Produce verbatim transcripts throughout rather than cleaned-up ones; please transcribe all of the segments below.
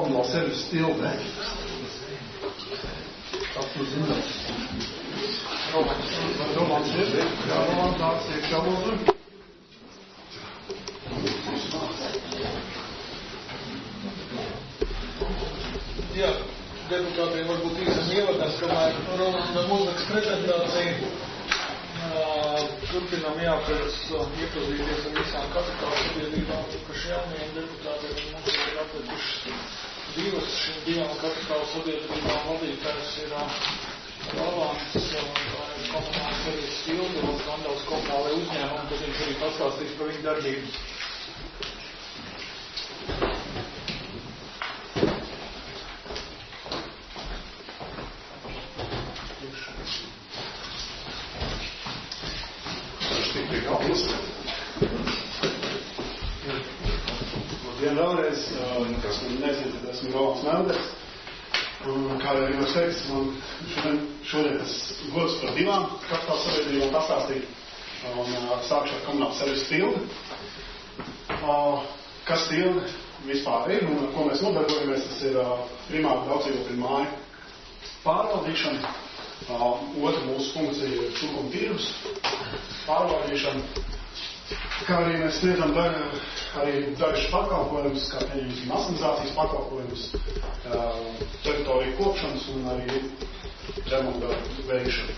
komunāla servisa tilde. Tas ir zināms. Romāns ir? Jā, Romāns nāc iekšā lūdzu. Jā, deputātiem varbūt īsam ievadās, kamēr Romāna mūzikas prezentācija. Turpinām jāpēc iepazīties ar visām kapitāla sabiedrībām, kas jaunajiem deputātiem mums ir atlikušas divas. Šīm divām kapitāla sabiedrībām vadītājs ir Rolands, komunāla servisa Tilde, un Gandavas komunālajā uzņēmumā, tad viņš arī pastāstīs par viņu darbību. Labdien vēlreiz, kas man nezinu, tad esmu Rolands Melders. Un, kā jau jūs teiks, man šodien, šodien tas gods par divām kapitāla sabiedrībām pastāstīt. Un sākšu ar komunālu servisu Tilde. Kas Tilde vispār ir un ar ko mēs nodarbojamies, tas ir primāri daudzdzīvokļu māju pārvaldīšana. Otra mūsu funkcija ir cukuma tirgus pārvaldīšana. Kā arī mēs sniedzam daļu, arī dažus pakalpojumus, kā pieņemsim masinizācijas pakalpojumus, teritoriju kopšanas un arī remonta veikšanu.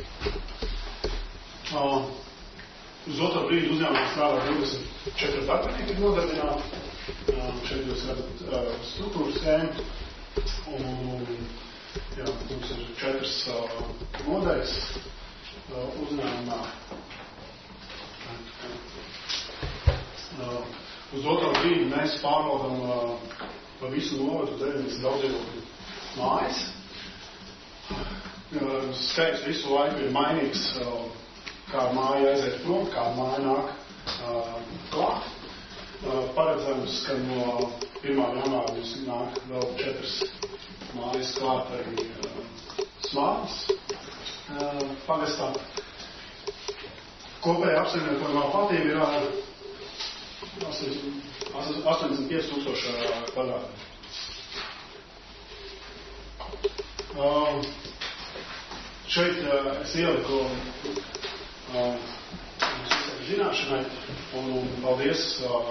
Uz otro brīdi uzņēmumā strādā divdesmit četri darbinieki ir nodarbināti. Šeit jūs redzat struktūras schēmu. Un, jā, mums ir četras nodaļas uzņēmumā. Uh, uz otro brīdi mēs pārvaldam uh, pa visu novadu deviņdesmit daudzdzīvokļu mājas. Uh, skaits visu laiku ir mainīgs, uh, kāda māja aiziet prom, kāda māja nāk uh, klāt. Uh, paredzams, ka no pirmā janvāra mums nāk vēl četras mājas klāt arī uh, Smārnas uh, pagastā. Kopēja apsaimniekojumā platība ir ar astoņdesmit pieci tūkstoši kvadrātmetru. Uh, šeit uh, es ieliku uh, zināšanai un, un paldies uh,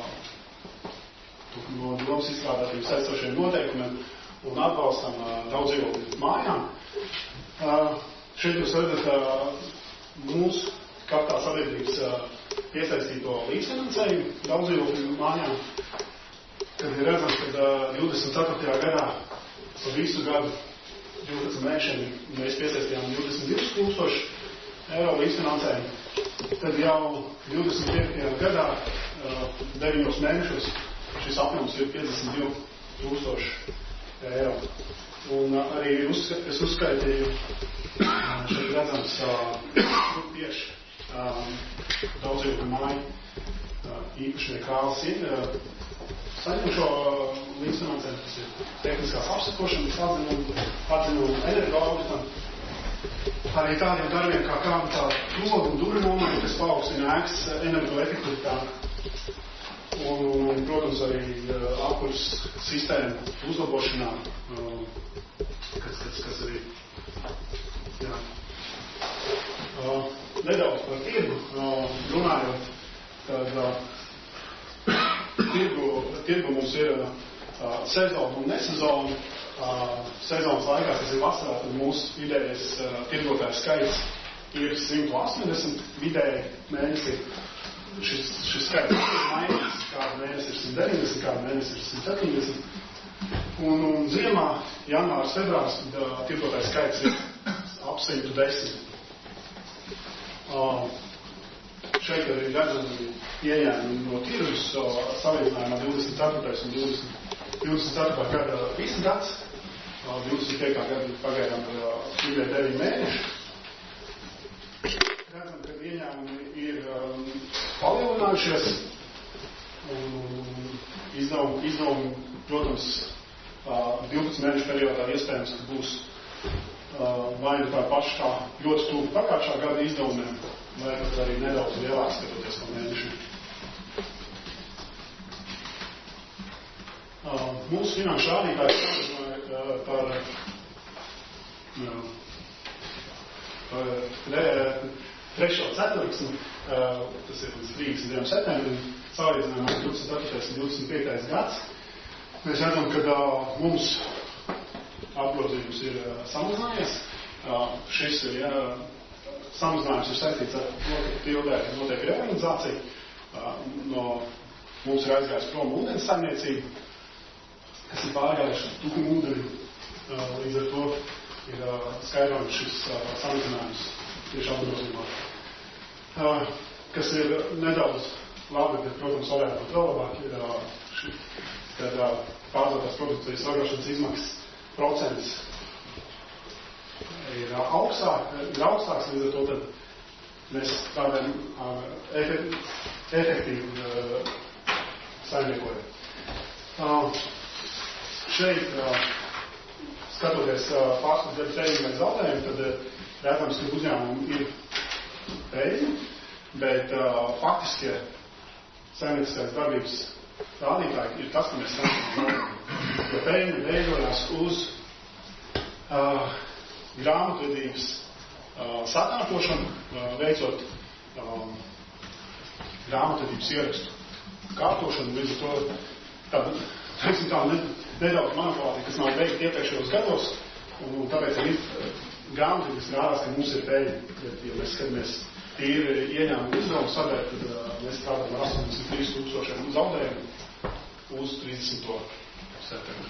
no domas izstrādātiem saistošiem noteikumiem un atbalstam uh, daudzdzīvokļu mājām. Uh, šeit jūs redzat uh, mūsu kapitāla sabiedrības uh, piesaistīto līdzfinansējumu daudzdzīvokļu mājām, kad ir redzams, ka uh, divdesmit ceturtajā gadā pa visu gadu divdesmit mēnešiem mēs piesaistījām divdesmit divi tūkstoši eiro līdzfinansējumu. Tad jau divdesmit piektajā gadā uh, deviņos mēnešos šis apjoms ir piecdesmit divi tūkstoši eiro. Un uh, arī uzska es uzskaitīju uh, šeit redzams uh, tieši Um, daudzdzīvokļu māju uh, īpašnieki Krāls ir uh, saņem šo uh, līdzfinansējumu, tas ir tehniskās apsakošanas atzinumu, atzinumu energoauditam. Arī tādiem darbiem kā krāmatā logu un durvju nomaņa, kas paaugstina ēkas energoefektivitāti. Un, un, protams, arī uh, apkurs sistēmu uzlabošanā, uh, kas, kas, kas arī jā. Uh, nedaudz par tirgu uh, runājot, tad uh, tirgu, tirgu mums ir uh, sezona un nesezona. Uh, sezonas laikā, kas ir vasarā, tad mūsu vidējais uh, tirgotāju skaits ir simt astoņdesmit, vidēji mēnesi šis, šis skaits ir mainīgs, kādu mēnesi ir simt deviņdesmit, kādu mēnesi ir simt septiņdesmit. Un, un ziemā, janvārs, februārs, tad uh, tirgotāju skaits ir ap simt desmit. Uh, šeit arī redzami ieņēmumi no tirgus uh, salīdzinājumā divdesmit ceturtais un divdesmit ceturtā gada visu gads, uh, divdesmit piektā gada pagaidām uh, tikai deviņi mēneši. Redzam, ka ieņēmumi ir um, palielinājušies un izdevumi, izdevumi, protams, uh, divdesmit mēnešu periodā iespējams, ka būs Uh, vai nu tā paša kā ļoti tuvu pagājušā gada izdevumiem, vai pat arī nedaudz lielāk skatoties pa mēnešiem. Uh, mūsu finanšu rādītājs samazināja uh, par, uh, par re, trešo ceturksni, uh, tas ir līdz trīsdesmit diviem septembrim, salīdzinājumā divdesmit ceturtais un divdesmit piektais gads. Mēs redzam, ka uh, mums apgrozījums ir uh, samazinājies. Uh, šis ir, ja, samazinājums ir saistīts ar to, ka tildē notiek reorganizācija. Uh, no mums ir aizgājis prom ūdens saimniecība, kas ir pārgājuši tukumu ūdeni. Uh, līdz ar to ir uh, skaidrojums šis uh, samazinājums tieši apgrozījumā. Uh, kas ir nedaudz labi, bet, protams, varētu būt vēl labāk, ir, uh, ši, kad uh, pārdotās produkcijas ražošanas izmaksas procents ir uh, augstāk, ir augstāks, līdz ar to tad mēs tādēļ uh, efektīvi, efektīvi uh, saimniekojam. Uh, šeit, uh, skatoties uh, pārskatu gadu peļņu vai zaudējumu, tad uh, redzams, ka uzņēmumi ir peļņi, bet uh, faktiskie saimnieciskās darbības rādītāji ir tas, ka mēs saimniekojam. Jo peļņa veidojās uz uh, grāmatvedības uh, sakārtošanu, uh, veicot um, grāmatvedības ierakstu kārtošanu, līdz ar to tāda, teiksim tā, nedaudz manipulācija, kas nav veikta iepriekšējos gados, un, un tāpēc arī grāmatvedības rādās, ka mums ir peļņa. Bet, ja mēs skatāmies tīri ieņēmumu izdevumu sadēļ, tad uh, mēs strādājam ar astoņdesmit trīs tūkstošiem zaudējumu uz trīsdesmito septembri.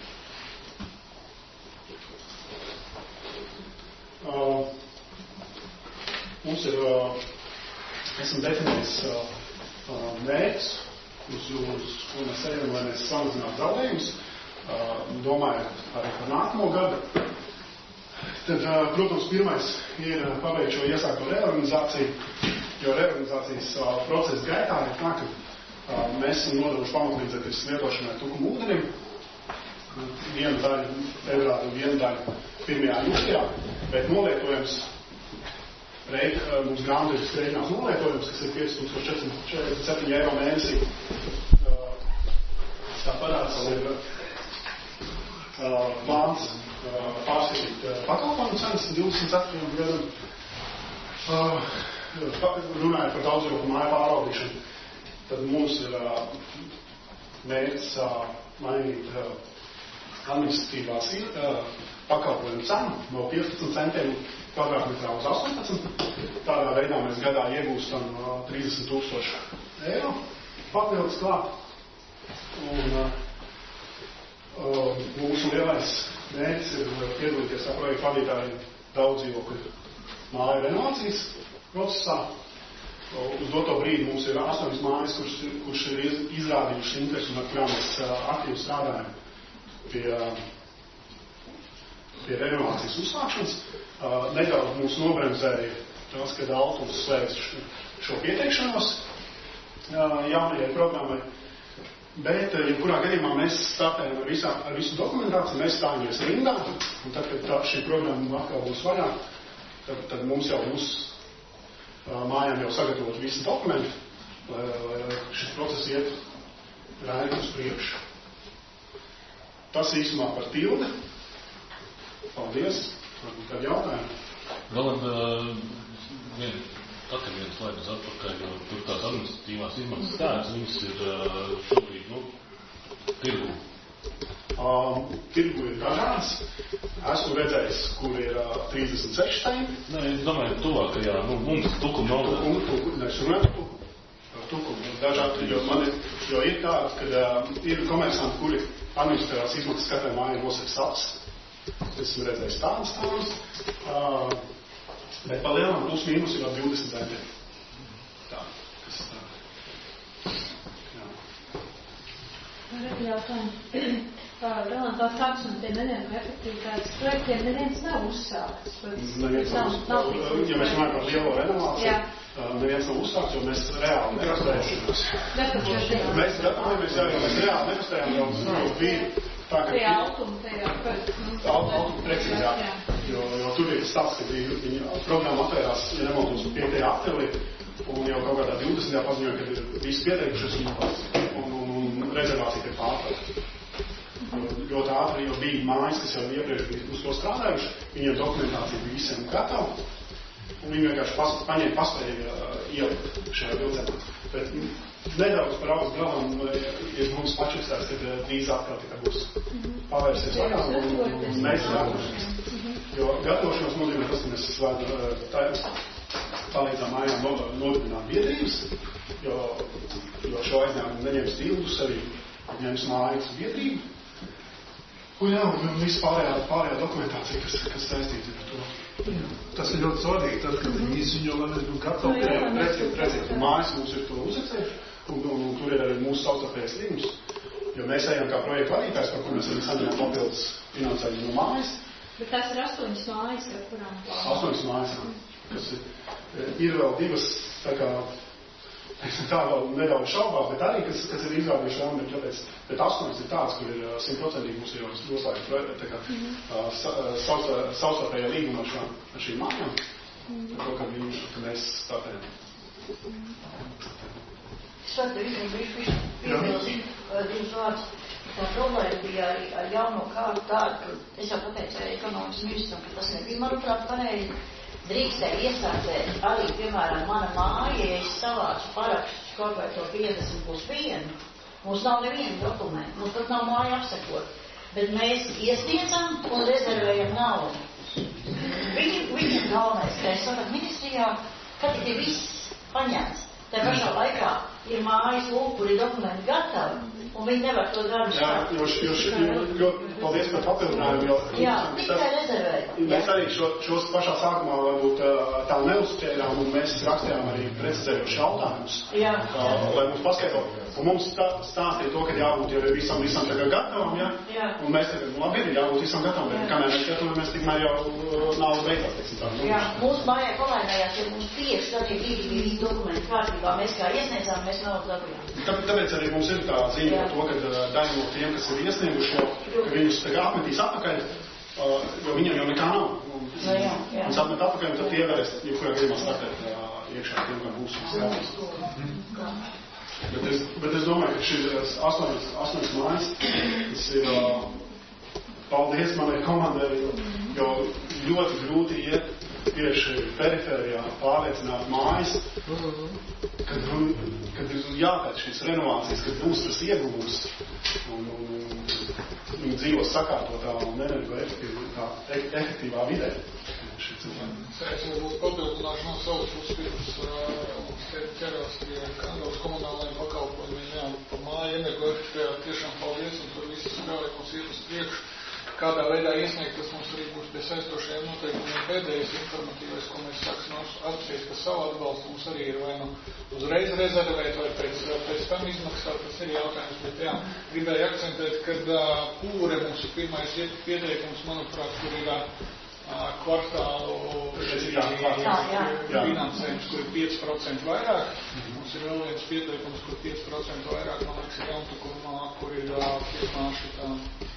Uh, mums ir, uh, esam definējis uh, uh, mērķus, uz, uz ko mēs ejam, lai mēs samazinātu zaudējumus, uh, domājot arī par nākamo gadu. Tad, uh, protams, pirmais ir pabeigt šo iesākto reorganizāciju, jo reorganizācijas uh, procesa gaitā ir tā, ka uh, mēs esam nodevuši pamatlīdzekļus lietošanai tukumu ūdenim, vienu daļu februārī un vienu daļu pirmajā jūlijā, bet novietojums reik, mums grāmatvedības rēķinās novietojums, kas ir pieci tūkstoši četri simti četrdesmit septiņi eiro mēnesī. Tā parāds ir uh, plāns uh, pārskatīt uh, pakalpojumu cenas divdesmit ceturtajam gadam. Uh, runājot par daudzdzīvokļu māju pārvaldīšanu, tad mums ir uh, mērķis uh, mainīt uh, administratīvās uh, pakalpojumu cenu no piecpadsmit centiem kvadrātmetrā uz astoņpadsmit. Tādā veidā mēs gadā iegūstam uh, trīsdesmit tūkstoši eiro papildus klāt. Un uh, uh, mūsu lielais mērķis ir piedalīties ar projektu vadītāju daudzdzīvokļu māju renovācijas procesā. Uh, uz doto brīdi mums ir astoņas mājas, kurš, kurš ir izrādījušas interesi un ar kurām mēs uh, aktīvi strādājam pie uh, pie renovācijas uzsākšanas. Uh, nedaudz mūs nobremzēja tas, kad Altums slēdz šo pieteikšanos uh, jaunajai programmai, bet, uh, jebkurā gadījumā mēs startējam ar, visā, ar visu dokumentāciju, mēs stājamies rindā, un tad, kad tā, šī programma atkal būs vaļā, tad, tad mums jau būs uh, mājām jau sagatavot visi dokumenti, lai, lai šis process iet rēni uz priekšu. Tas īsumā par tildi. Paldies. Varbūt kādi jautājumi? Vēl uh, vien, atkal viens laikas atpakaļ, jo tur tās administratīvās izmaksas tāds, viņas ir uh, šobrīd, nu, tirgu. Um, tirgu ir dažādas. Esmu redzējis, kur ir uh, trīsdesmit seši centi. Nē, es domāju, tuvākajā, nu, mums tukumu naudā. Un tukumu, ne, es runāju par tukumu. Par tukumu. Dažādi, jo man ir, jo ir tāda, kad uh, ir komersanti, kuri administratīvās izmaksas katrai mājai nosaka savas. Esmu redzējis tādas tādas, uh, bet pa lielam plus mīnus ir ap divdesmit centi. Tā, kas tā. Jā. Varētu jautājumu. Relantāts sāks un tie nevienu efektivitātes projektiem neviens nav uzsākts. Neviens nav uzsākts. Ja mēs runājam par lielo renovāciju, uh, neviens nav uzsākts, jo mēs reāli nekastējamies. Mēs gatavojamies, jā, jo mēs reāli nekastējām jau, jau bija. Tā, ka tie altumi, tie jau pēc. Altumi, precīzi, jā. Jo, jo tur ir tas tāds, ka viņa programma atvērās, ja nemaldos, piektajā aprīlī, un jau kaut kādā divdesmitajā paziņoja, kad ir visi pieteikušies, un, un, un rezervācija tiek pārtraukta. ļoti ātri, jo bija mājas, kas jau iepriekš bija uz to strādājuši, viņiem dokumentācija bija visiem gatava, un viņi vienkārši pas, paņēma paspēja ielikt šajā vilcienā. Bet nedaudz par augstu galam ir mums pačukstās, kad drīz atkal tikai būs pavērsies vaļā un, un mēs gatavošanos. Jo gatavošanos nozīmē tas, ka mēs palīdzām mājām nodibināt biedrības, jo, jo šo aizņēmumu neņems tildus arī, ņems mājas biedrību. Un jā, un viss pārējā, pārējā dokumentācija, kas, kas saistīta ar to. Jā. Tas ir ļoti svarīgi, tad, kad viņi izziņo, lai mēs būtu gatavi. Precīzi, precīzi. Mājas mums ir to uzrakstējuši, un, un, un tur ir arī mūsu savstarpējais līgums. Jo mēs ejam kā projektu vadītājs, par kur mēs arī saņemam papildus finansējumu no mājas. Bet tās ir astoņas mājas, ar kurām plāno. Astoņas mājas, kas ir, ir vēl divas, tā kā, tā vēl nedaudz šaubās, bet arī, kas, kas ir izrādījuši labi, tāpēc, bet astoņas ir tādas, kur ir simtprocentīgi mums ir jau noslēgts, tā kā, mm-hmm. savstarpējā līguma ar, šo, ar šīm mājām, mm-hmm. par to, ka, viņi, ka mēs startējam. Šādi visiem bijuši piebildīt divus vārdus. Tā problēma bija arī ar jauno kārtu tādu, ka es jau pateicu ekonomikas ministram, ka tas nebija, manuprāt, pareizi. Drīkstēja iesācēt arī, piemēram, mana māja, ja es savācu parakstus kaut vai to piecdesmit plus vienu, mums nav neviena dokumenta, mums pat nav māja apsekot, bet mēs iesniedzam un rezervējam naudu. Viņi, viņiem galvenais, ka es sakat ministrijā, kad ir viss paņemts. Tā pašā laikā ir mājas lūk, kur ir dokumenti gatavi, un viņi nevar to darbu šādi. Jā, jo, jo, jo ļoti paldies par papildinājumu. Jo, jā, tikai rezervēt. Mēs arī šo, šos pašā sākumā varbūt tā neuzspēļām, un mēs rakstījām arī precizējuši jautājumus, jā, jā. Lai mums paskaidrotu. Un mums tā, stāstīja to, ka jābūt jau visam, visam tagad gatavam, ja? Jā. Un mēs tagad, labi, ir jābūt visam gatavam, bet kamēr mēs gatavam, tikmēr jau nav beidzās, teiksim tā. Jā, mūsu mājā palaidājās, ja mums tieši tad ir brīdī visi dokumenti kārtībā, mēs kā iesniedzām, mēs nav dabījām. Tāpēc arī mums ir tā zīme par to, ka daļa no tiem, kas ir iesnieguši, ka viņus tagad apmetīs atpakaļ, jo viņam jau nekā nav. Un, jā, jā, jā. Mums atmet atpakaļ, un tad tie varēs, jebkurā gadījumā startēt iekšā tiem, kā būs skatīs. Bet es, bet es domāju, ka šī astoņas, astoņas mājas, tas ir, paldies manai komandai, jo, jo ļoti grūti iet tieši perifērijā pārliecināt mājas, kad, kad ir jāpēc šīs renovācijas, kad būs tas ieguvums un, un viņi dzīvos sakārtotā un energoefektīvā efektīvā vidē. Es varbūt papildināšu no savas puses, mums ķerās pie Kandavas komunālajiem pakalpojumiem, jā, par māju energoefektīvā tiešām paldies, un tur visi spēlē mums iet uz priekšu. Kādā veidā iesniegt, tas mums arī būs pie saistošajiem noteikumiem pēdējais informatīvais, ko mēs sāksim apspriest, ka savu atbalstu mums arī ir vai nu uzreiz rezervēt, vai pēc, pēc tam izmaksāt, tas ir jautājums, bet jā, gribēju akcentēt, kad pūre mums ir pirmais pieteikums, manuprāt, kur ir kvartālu finansējums, kur ir pieci procenti vairāk. Mums ir vēl viens pieteikums, kur pieci procenti vairāk, man liekas, ir Jauntukumā, kur ir pietnāši tā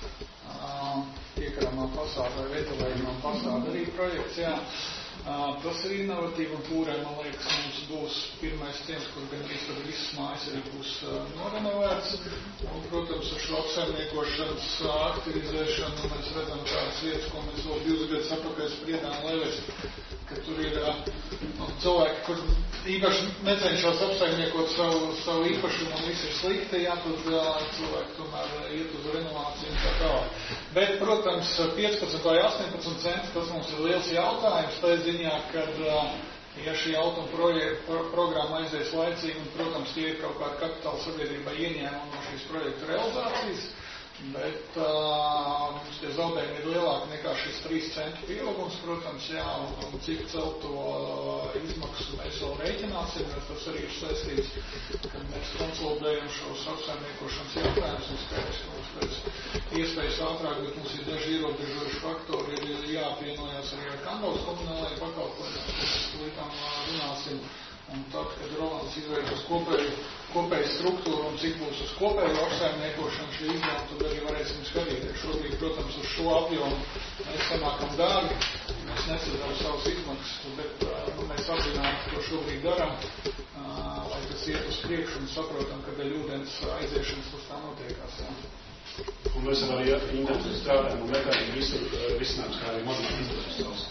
iekrāmā fasāda vai vetelējumā fasāda arī projekts, jā. Tas ir inovatīvi un pūrē, man liekas, mums būs pirmais ciens, kur gandrīz tad visas mājas arī būs norenovēts. Un, protams, ar šo apsaimniekošanas aktivizēšanu mēs redzam tādas vietas, ko mēs vēl divus gadus atpakaļ spriedām Leves, ka tur ir nu, cilvēki, kur īpaši necenšas apsaimniekot savu, savu īpašumu un viss ir slikti, jā, tad cilvēki tomēr iet uz renovāciju un tā tālāk. Bet, protams, piecpadsmit vai astoņpadsmit centi, tas mums ir liels jautājums, tā ziņā, kad, ja šī automa pro, programma aizies laicīgi, un, protams, tie ir kaut kāda kapitāla sabiedrībā ieņēmumi no šīs projekta realizācijas, bet uh, mums tie zaudējumi ir lielāki nekā šis trīs centu pieaugums, protams, jā, un, un cik celto uh, izmaksu mēs vēl rēķināsim, jo tas arī ir saistīts, kad mēs konsolidējam šos apsaimniekošanas jautājumus, un skaidrs, ka mums pēc iespējas ātrāk, bet mums ir daži ierobežojuši faktori, ir jāapvienojās arī ar Kandavas komunālajiem pakalpojumiem, ko mēs līdām runāsim. Un tad, kad Rolands izveidos kopēju, kopēju struktūru un cik būs uz kopēju apsaimniekošanu šī izdevuma, tad arī varēsim skatīties. Šobrīd, protams, uz šo apjomu mēs sanākam dārgi, mēs nesadzām savas izmaksas, bet nu, mēs apzināti to šobrīd daram, lai tas iet uz priekšu un saprotam, ka dēļ ūdens aiziešanas tas tā notiekās. Jā. Un mēs arī intensīvi strādājam un meklējam visu risinājumus, kā arī mazināt izdevumus savus.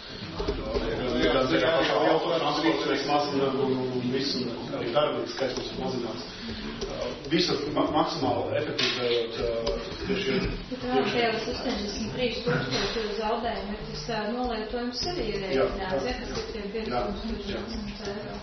Tā kā pašā autotransports mēs mazinām un visu, arī darbības skaits mums ir mazināts. Visu ma maksimāli efektīvējot tieši ir. Bet vēl tajos astoņdesmit trīs tūkstoši zaudējumi, tas nolietojums arī ir rēķināts, ja, kas ir tiem piecdesmit tūkstoši eiro.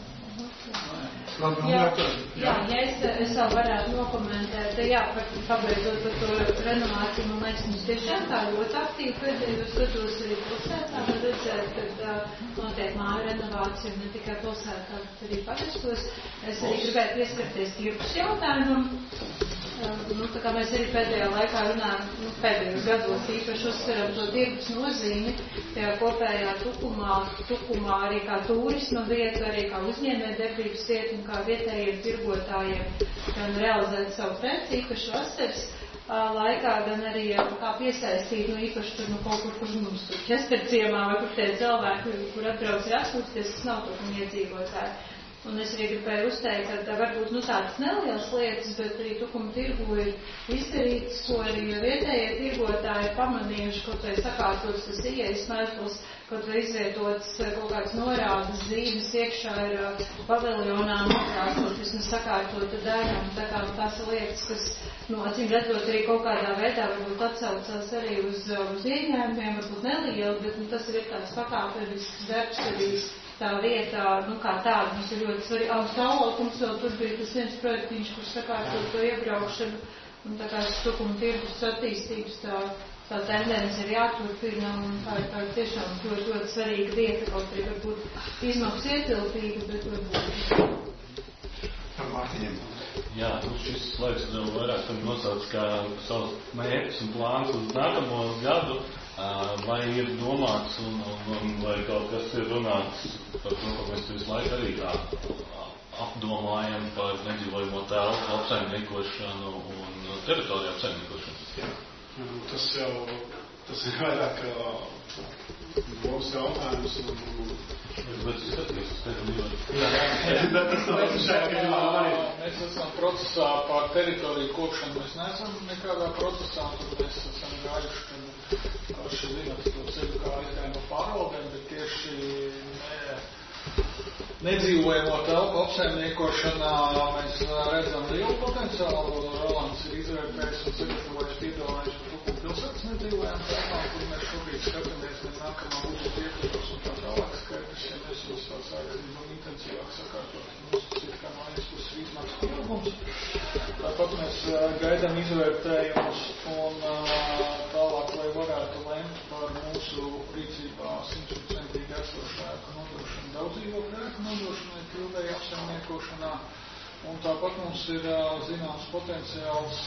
Jā, jā, ja es, es vēl varētu nokomentēt, jā, par, pabeidzot par to renovāciju, man liekas, mums tiešām tā ļoti aktīvi pēdējos gados arī pilsētā, var redzēt, kad uh, notiek māju renovācija, ne tikai pilsētā, bet arī pagastos. Es arī gribētu pieskarties tirgus jautājumam. Uh, nu, tā kā mēs arī pēdējā laikā runājam, nu, pēdējos gados īpaši uzsveram to tirgus nozīmi, tajā kopējā tukumā, tukumā arī kā turisma vietu, arī kā uzņēmē darbības vietu un kā vietējiem tirgotājiem gan realizēt savu preci, īpaši vasaras uh, laikā, gan arī uh, kā piesaistīt, nu, īpaši tur, nu, kaut kur, kur mums tur ķesterciemā vai kur tie cilvēki, kur atbrauc ir atpūsties, tas nav tur un iedzīvotāji. Un es arī gribēju uzteikt, ka varbūt nu, tādas nelielas lietas, bet arī tukuma tirgu ir izdarītas, ko arī vietējie tirgotāji pamanījuši, kaut vai sakārtots tas ieejas mēsls, kaut vai izvietots kaut kāds norādes zīmes iekšā ir paviljonā nokrāsot, vismaz sakārtota daļa, un tā kā tās lietas, kas, nu, acīm redzot arī kaut kādā veidā varbūt atsaucās arī uz, uz ieņēmumiem, varbūt nelieli, bet nu, tas ir tāds pakāpenisks darbs arī. Tā vietā, nu kā tāda, mums ir ļoti svarīgi. Austrālaukums vēl tur bija tas viens projektiņš, kur sakārtot to iebraukšanu, un tā kā tukuma tirgus attīstības tā, tā tendence ir jāturpina, un tā ir tā tiešām ļoti, ļoti svarīga vieta, kaut arī varbūt izmaksas ietilpīga, bet varbūt. Mārtiņiem. Jā, nu šis laiks vēl vairāk tam nosauc kā savus mērķus un plānus uz nākamo gadu. Vai ir domāts un, un, un vai kaut kas ir runāts par to, ka mēs visu laiku arī tā apdomājam par nedzīvojamo telpu apsaimniekošanu un teritoriju apsaimniekošanu? Jā, tas jau, tas ir vairāk mūsu jautājums un... Bet es skatījos, es tevi ļoti. Bet tas nav šajā gadījumā arī. Mēs esam procesā par teritoriju kopšanu, mēs neesam nekādā procesā, tur mēs esam gājuši, kad paši zināt to ceļu, kā aizgāja no pārvaldēm, bet tieši ne, nedzīvojamo telpu apsaimniekošanā mēs redzam lielu potenciālu. Rolands ir izvērtējis un sagatavojis piedāvājums par Tukuma pilsētas nedzīvojām telpām, kur mēs šobrīd skatāmies ne nākamā budžeta ietvaros un tā tālāk skaidrs, ja mēs uz tā sāksim intensīvāk sakārtot. Mums tas ir kā no vienas puses izmaksas pieaugums. Tāpat mēs gaidām izvērtējumus un tālāk, lai varētu lemt par mūsu rīcībā simtprocentīgi esošu ēku nodrošanu daudzdzīvokļu ēku nodrošinai pildēju apsaimniekošanā. Un tāpat mums ir zināms potenciāls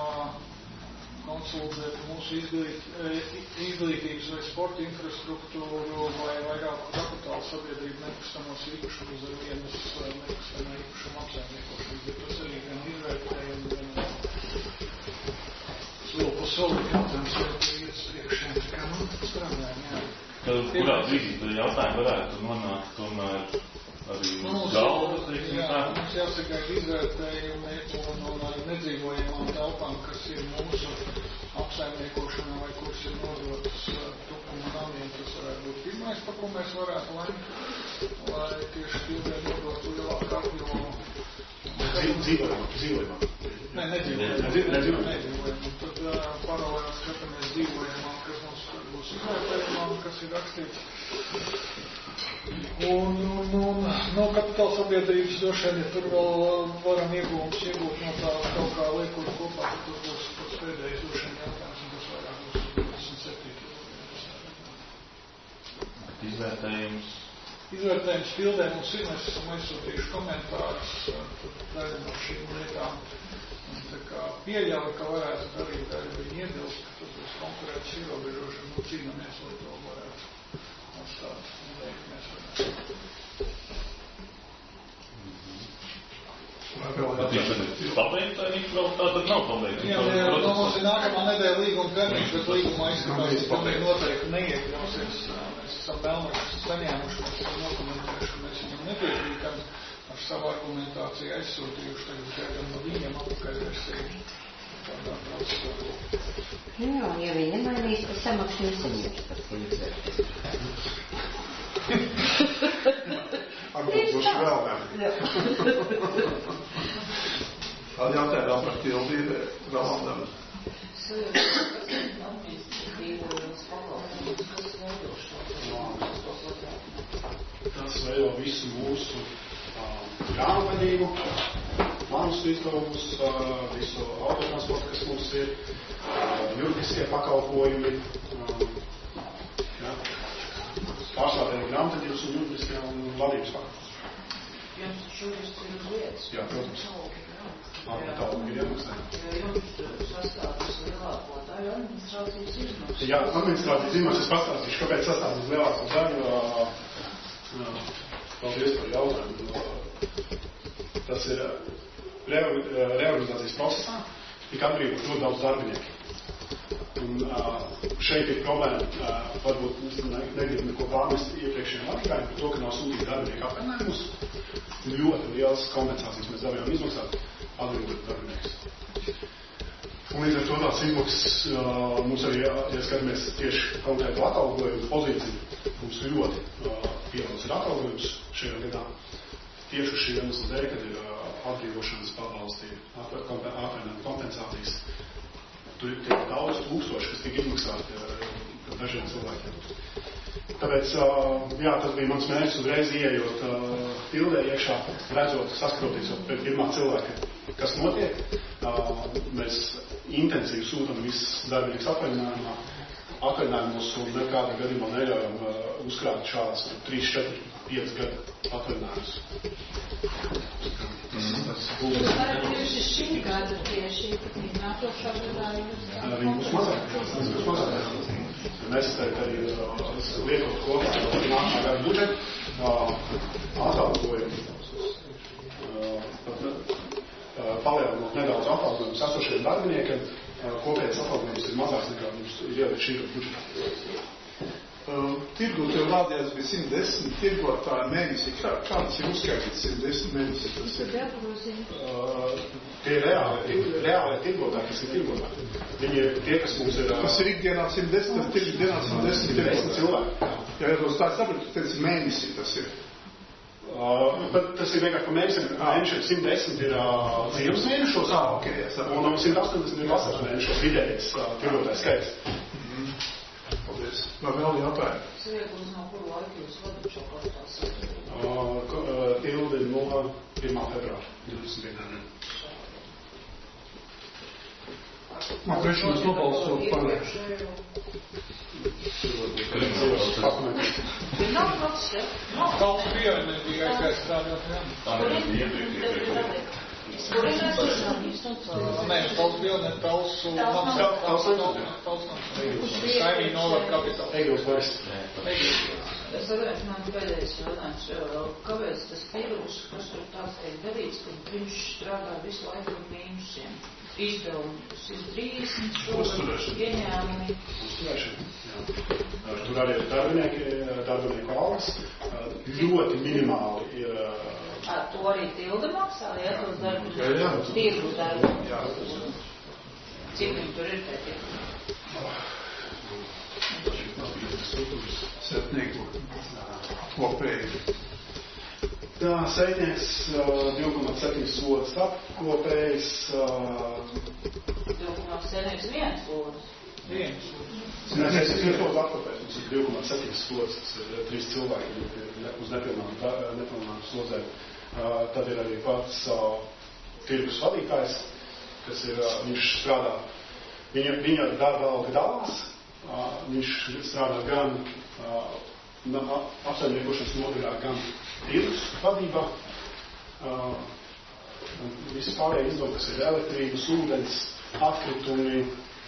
konsolidēt mūsu izglīt, izglītības vai sporta infrastruktūru vai vairāku kapitālu sabiedrību nekustamos īpašumus ar vienas nekustamā īpašuma apsaimniekošanu. Bet tas arī gan izvērtējumi, gan soli pa soli jautājums, vai tu iet priekšiem, tā kā nu strādājam, jā. Kad kurā brīdī jautājumi varētu nonākt tomēr arī uz galvas, teiksim tā? Mums jāsaka izvērtējumi un, un ar nedzīvojamām telpām, kas ir mūsu apsaimniekošanā vai kuras ir nodotas tukuma namiem, tas varētu būt pirmais, par ko mēs varētu lemt, lai tieši pildē nodotu lielāku apjomu. Dzīvojumā, dzīvojumā. Nē, nedzīvojumā. Nedzīvojumā. Tad paralēli skatāmies dzīvojumā, kas mums būs izvērtējumā, kas ir rakstīts. Un, un, un no kapitāla sabiedrības došana, ja tur vēl varam iegūmus iegūt no tā kaut kā liekot kopā, tad tur būs pats pēdējais došana jautājums, un tas vairāk būs divdesmit septīti. Izvērtējums. Izvērtējums pildē mums ir, mēs esam aizsūtījuši komentārus, daļa no šīm lietām. Un tā kā pieļauj, ka varētu darīt arī viņi iebilst, ka tas būs konkurētas ierobežošana, nu cīnāmies, lai to varētu atstāt un veikt mēs varētu. Bet jūs esat pabeigt, vai viņš vēl tā tad nav pabeigt? Jā, jā, no mums ir nākamā nedēļa līguma termiņš, bet līguma izskatās, ka pilnīgi noteikti neiekļausies. Mēs esam vēlmēs saņēmuši, mēs esam dokumentējuši, ka mēs viņam nepiekrītam ar savu argumentāciju aizsūtījuši, tagad gaidām no viņam apakaļ versiju tādā procesā. Jā, ja viņi nemainīs, tad samakšu nesaņemšu par ko izvērties. Atbildoši vēl vēl. Tad jautājumā par tildi ir vēl vēl. Tas veido visu mūsu grāmatvedību, manusu izdevumus, visu autotransportu, kas mums ir, juridiskie pakalpojumi, pārstāvēja grāmatvedības un juridiskie un vadības pakalpojumi. Jums šoreiz ir uz vietas? Jā, protams. Labi, tālāk ir iemaksājumi. Jums sastāvs lielāko daļu administrācijas izmaksas? Jā, administrācijas izmaksas es pastāstīšu, kāpēc sastāvs lielāko daļu. Paldies par jautājumu. Tas ir reorganizācijas procesā, tik atbrīvot ļoti daudz darbinieku. Un šeit ir problēma, varbūt negribu neko pārmest iepriekšējiem vadītājiem par to, ka nav sūtīti darbinieku apvienojumus. Ļoti lielas kompensācijas mēs devējām izmaksāt atbrīvot darbiniekus. Un līdz ar to tāds izmaksas mums arī, ja skatāmies tieši konkrētu atalgojumu pozīciju, mums ļoti pieaudzis ir atalgojums šajā gadā. Tieši uz šī iemesla dēļ, kad ir atbrīvošanas pabalsti, apvienojuma kompensācijas. Tur ir daudz tūkstoši, kas tika izmaksāti dažiem cilvēkiem. Tāpēc, jā, tas bija mans mērķis uzreiz ieejot tildē iekšā, redzot, saskatoties pēc pirmā cilvēka, kas notiek. Mēs intensīvi sūtam visus darbiniekus atvaļinājumā, atvaļinājumos un nekādā gadījumā neļaujam uzkrāt šādas trīs, četri, pieci gadu atvaļinājumus. Jūs varat tieši šī gada tieši, kad nākošā gadā jūs... Viņi būs mazāk. Viņi būs mazāk. Mēs teikt arī liekot kopā nākamā gada budžetu, atalgojumu, palielinot nedaudz atalgojumus esošiem darbiniekiem, kopējais atalgojums ir mazāks nekā mums ir ielikt šī gada budžetā. Tirgu tev rādījās bija simt desmit tirgotāji mēnesī. Kā, kāds ir uzskaitīts simt desmit mēnesī? Tas ir? Uh, tie ir reāli, reāli tirgotāji, kas ir tirgotāji. Viņi ir tie, kas mums ir... Tas ir ikdienā simt desmit, tas ir ikdienā simt desmit cilvēki. Jā, ja tos tā sapratu, tas ir mēnesī tas ir. Uh, bet tas ir vienkārši pa mēnesiem. Mēnešiem simt desmit ir uh, ziemas mēnešos. Ah, ok, jā, un um, simt astoņdesmit ir vasaras mēnešos vidējais uh, tirgotājs skaits. Paldies. Vai vēl jautājumi? Svieglis no kuru laiku jūs vadat šo pastāstību? Tildi no pirmā februāra divdesmit pirmā Man priekšņos nobalsot par... Nav process, ja? Tauts bija, nebija aizgājis strādāt, jā. Kur ir mēs izrādījums? Nē, tauts bija, ne tauts... Tauts Saimī novar kapitāls. Egils vairs. Es varētu man pēdējais jautājums, kāpēc tas tirgus, kas tur tāds tiek darīts, ka viņš strādā visu laiku ar mīnusiem? Izdevumi simt trīsdesmit šogad, ieņēmumi. Uzturēšana, jā. Tur arī ir darbinieki, darbinieku algas, ļoti minimāli ir... Ar to arī tilde maksā, ja tos darbinieku? Tirgu darbinieku. Jā. Cik viņi tur ir pēc tirgu? Setnieku kopēji. Jā, Seitnieks divi komats septiņi slodzes apkopējs. divi komats septiņi slodzes? Viens. Nē, es esmu slodzes apkopējs. Mums ir divi komats septiņi slodzes, tas ir trīs cilvēki uz nepilnām slodzēm. Tad ir arī pats tirgus vadītājs, kas ir, viņš strādā, viņa, viņa darba alga dalās, viņš strādā gan apsaimniekošanas nodaļā, gan tirgus vadībā. Visi pārējie izdevumi, kas ir elektrības, ūdens, atkritumi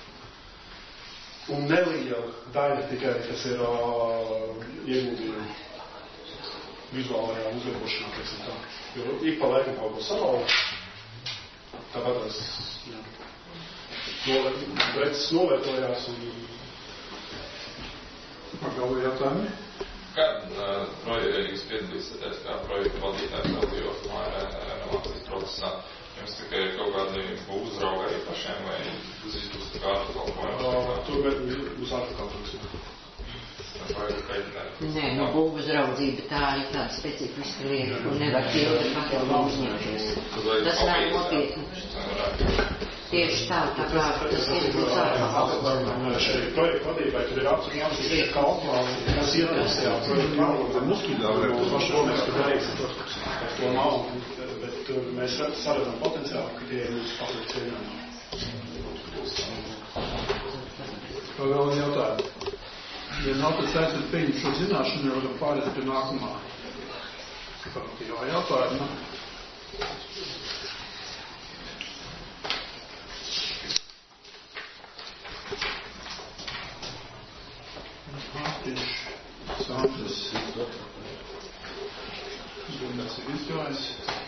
un neliela daļa tikai, kas ir ieguldījumi vizuālajā uzlabošanā, teiksim tā. Jo ik pa laikam kaut ko savalda, tāpat tas, jā, preces novērtojās un... Man galvu jautājumi? Kad uh, projekts piedalīsieties kā projekta vadītājs Latvijos renovācijas procesā, jums tikai kaut kādi uzrauga arī pašiem vai jūs būs kā atkalpojums? Tur būs atkalpojums. Nē, nu būvas raudzība tā ir tāda specifiska lieta, kur nevar pildi papildu uzņemties. Tas nav nopietni. Tieši tā, tā kā tas ir būs atkalpojums. Šeit projektu vadībai tur ir atsevišķi kalpā, kas ietilpst tajā projektu vadībā. Mums pašromies, ka darīsim par to nav, bet tur mēs saredzam potenciālu, ka tie ir mūsu papildus cienījumi. Vēl vēl jautājumu. Ja nav tas aizsat pieņem šo zināšanu, jau varam pārēt pie nākamā. Jā, jautājumu. Mārtiņš, Sandrs, Gunārs ir izgājis.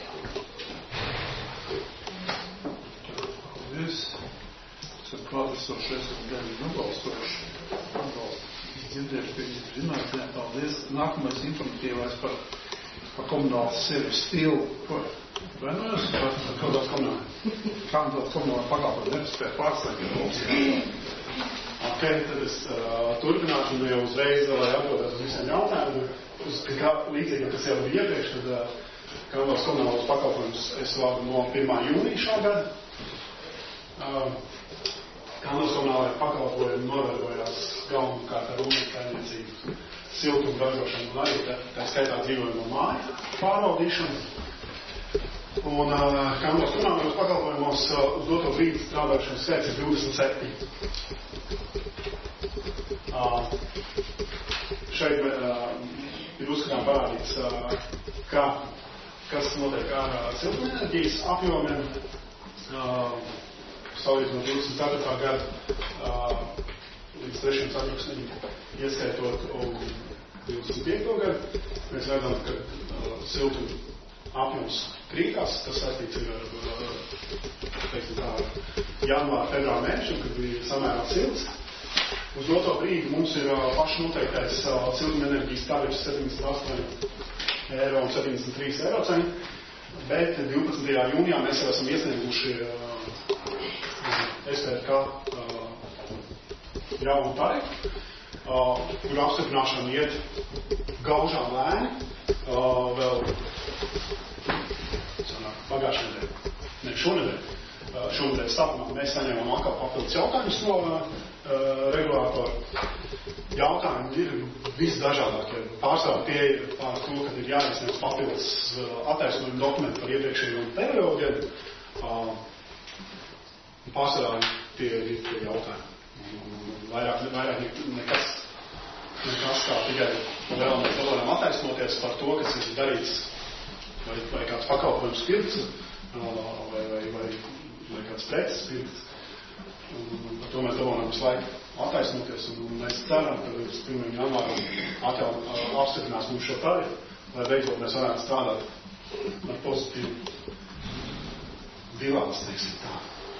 Paldies. Esam klātesoši, esam gan nobalstoši. Dzirdējuši pie zināšanā, paldies. Nākamais informatīvais par, par komunālas sevi stilu. Vai nu es par kādās komunālās? Kādās komunālās pakalpojumi nespēja pārslēgt. Ok, tad es uh, turpināšu un jau uzreiz, lai atbildētu uz visiem jautājumiem. Uz kā līdzīgi, kas jau bija iepriekš, tad uh, kādās komunālās pakalpojumus es vādu no pirmā jūnija šā gada. Uh, Kādās komunālajā pakalpojumi novērojās galvenokārt ar ūdeņsaimniecību, siltumu ražošanu un arī tā, tā skaitā dzīvojamo māju pārvaldīšanu. Un uh, kādās komunālajos pakalpojumos uh, uz doto brīdi strādājušanu skaits ir divdesmit septiņi. Uh, šeit uh, ir uzskatām parādīts, uh, kā, kas notiek ar uh, siltumenerģijas apjomiem. Uh, Salīdzinot divdesmit ceturtā gada uh, līdz trešajam ceturksnim, ieskaitot divdesmit piekto gadu, mēs redzam, ka uh, siltuma apjoms krītās. Tas saistīts ir ar, teiksim tā, janvāra, februāra mēnešu, kad bija samērā silts. Uz doto brīdi mums ir uh, paši noteiktais uh, siltumenerģijas tarifs septiņdesmit astoņi eiro un septiņdesmit trīs eiro centi, bet divpadsmitajā jūnijā mēs jau esam iesnieguši uh, S P K uh, jaunu tarifu, uh, kur apstiprināšana iet gaužām lēni, uh, vēl sanāk, pagājušajā nedēļā, ne šonedēļ. Uh, šonedēļ sākumā mēs saņēmām atkal papildus jautājumus no uh, regulātora. Jautājumi ir visdažādākie. Pārsvarā tie ir par to, ka ir jāiesniedz papildus uh, attaisnojuma dokumenti par iepriekšējiem periodiem. Uh, Pārsvarā tie ir tie jautājumi. Vairāk, vairāk nekas, nekas kā tikai vēlamies varam attaisnoties par to, kas ir darīts, vai, vai kāds pakalpojums pirkts, vai, vai, vai, vai kāds preces pirkts. Par to mēs domājam visu laiku attaisnoties, un mēs ceram, ka līdz pirmajam janvāram apstiprinās mums šo tarifu, lai beidzot mēs varētu strādāt ar pozitīvu bilanci, teiksim tā.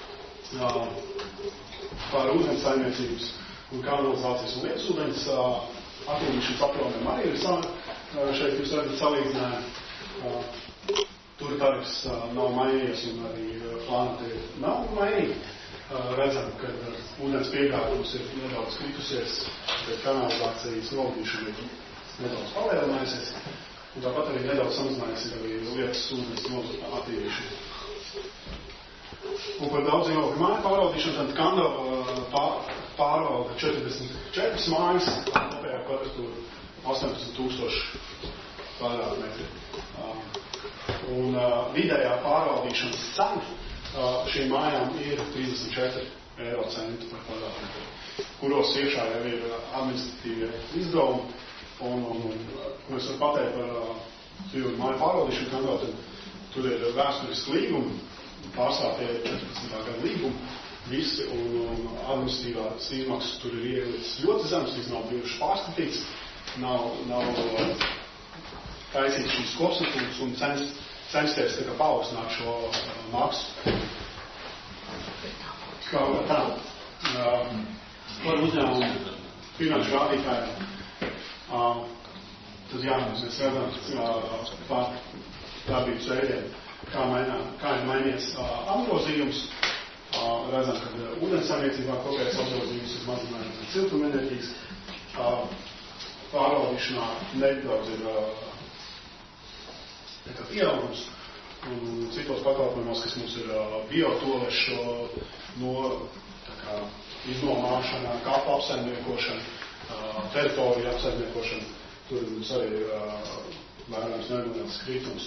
Par ūdeņsaimniecības un kanalizācijas un lietsūdeņas attīrīšanas apjomiem arī ir šeit jūs redzat salīdzinājumu. Tur tarifs nav mainījies un arī plānoti nav mainīgi. Redzam, ka ūdens piegāde mums ir nedaudz kritusies, bet kanalizācijas novadīšana ir nedaudz palielinājusies. Un tāpat arī nedaudz samazinājusies arī lietas ūdens attīrīšana. Un par daudz dzīvokļu māju pārvaldīšanu, tad Kandava pārvalda četrdesmit četras mājas, kopējā kvadratūra astoņpadsmit tūkstoši kvadrātmetri. Un vidējā pārvaldīšanas cena šīm mājām ir trīsdesmit četri eiro centi par kvadrātmetri, kuros iekšā jau ir administratīvie izdevumi. Un, un, un ko es varu pateikt par dzīvokļu māju pārvaldīšanu Kandava, tad tur ir vēsturiski līgumi. Pārsvarā tie ir četrpadsmitā gada līgumi, visi, un, un administratīvās izmaksas tur ir ielicis ļoti zemes, viņas nav bijušas pārskatīts, nav, nav taisīts šīs kopsatūras un cens, censties tā kā paaugstināt šo uh, maksu. Kā tā, uh, par uzņēmumu finanšu rādītājiem, uh, tad jā, mēs redzam uh, par darbības veidiem. Kā, mainā, kā ir mainījies uh, apgrozījums. Uh, redzam, ka ūdensaimniecībā kopējais apgrozījums ir mazinājums un siltumenerģijas pārvaldīšanā nedaudz ir nekā pieaugums. Un citos pakalpojumos, kas mums ir biotolešu no tā kā iznomāšana, kapu apsaimniekošana, teritoriju apsaimniekošana, tur mums arī ir vērojams nemanāts kritums.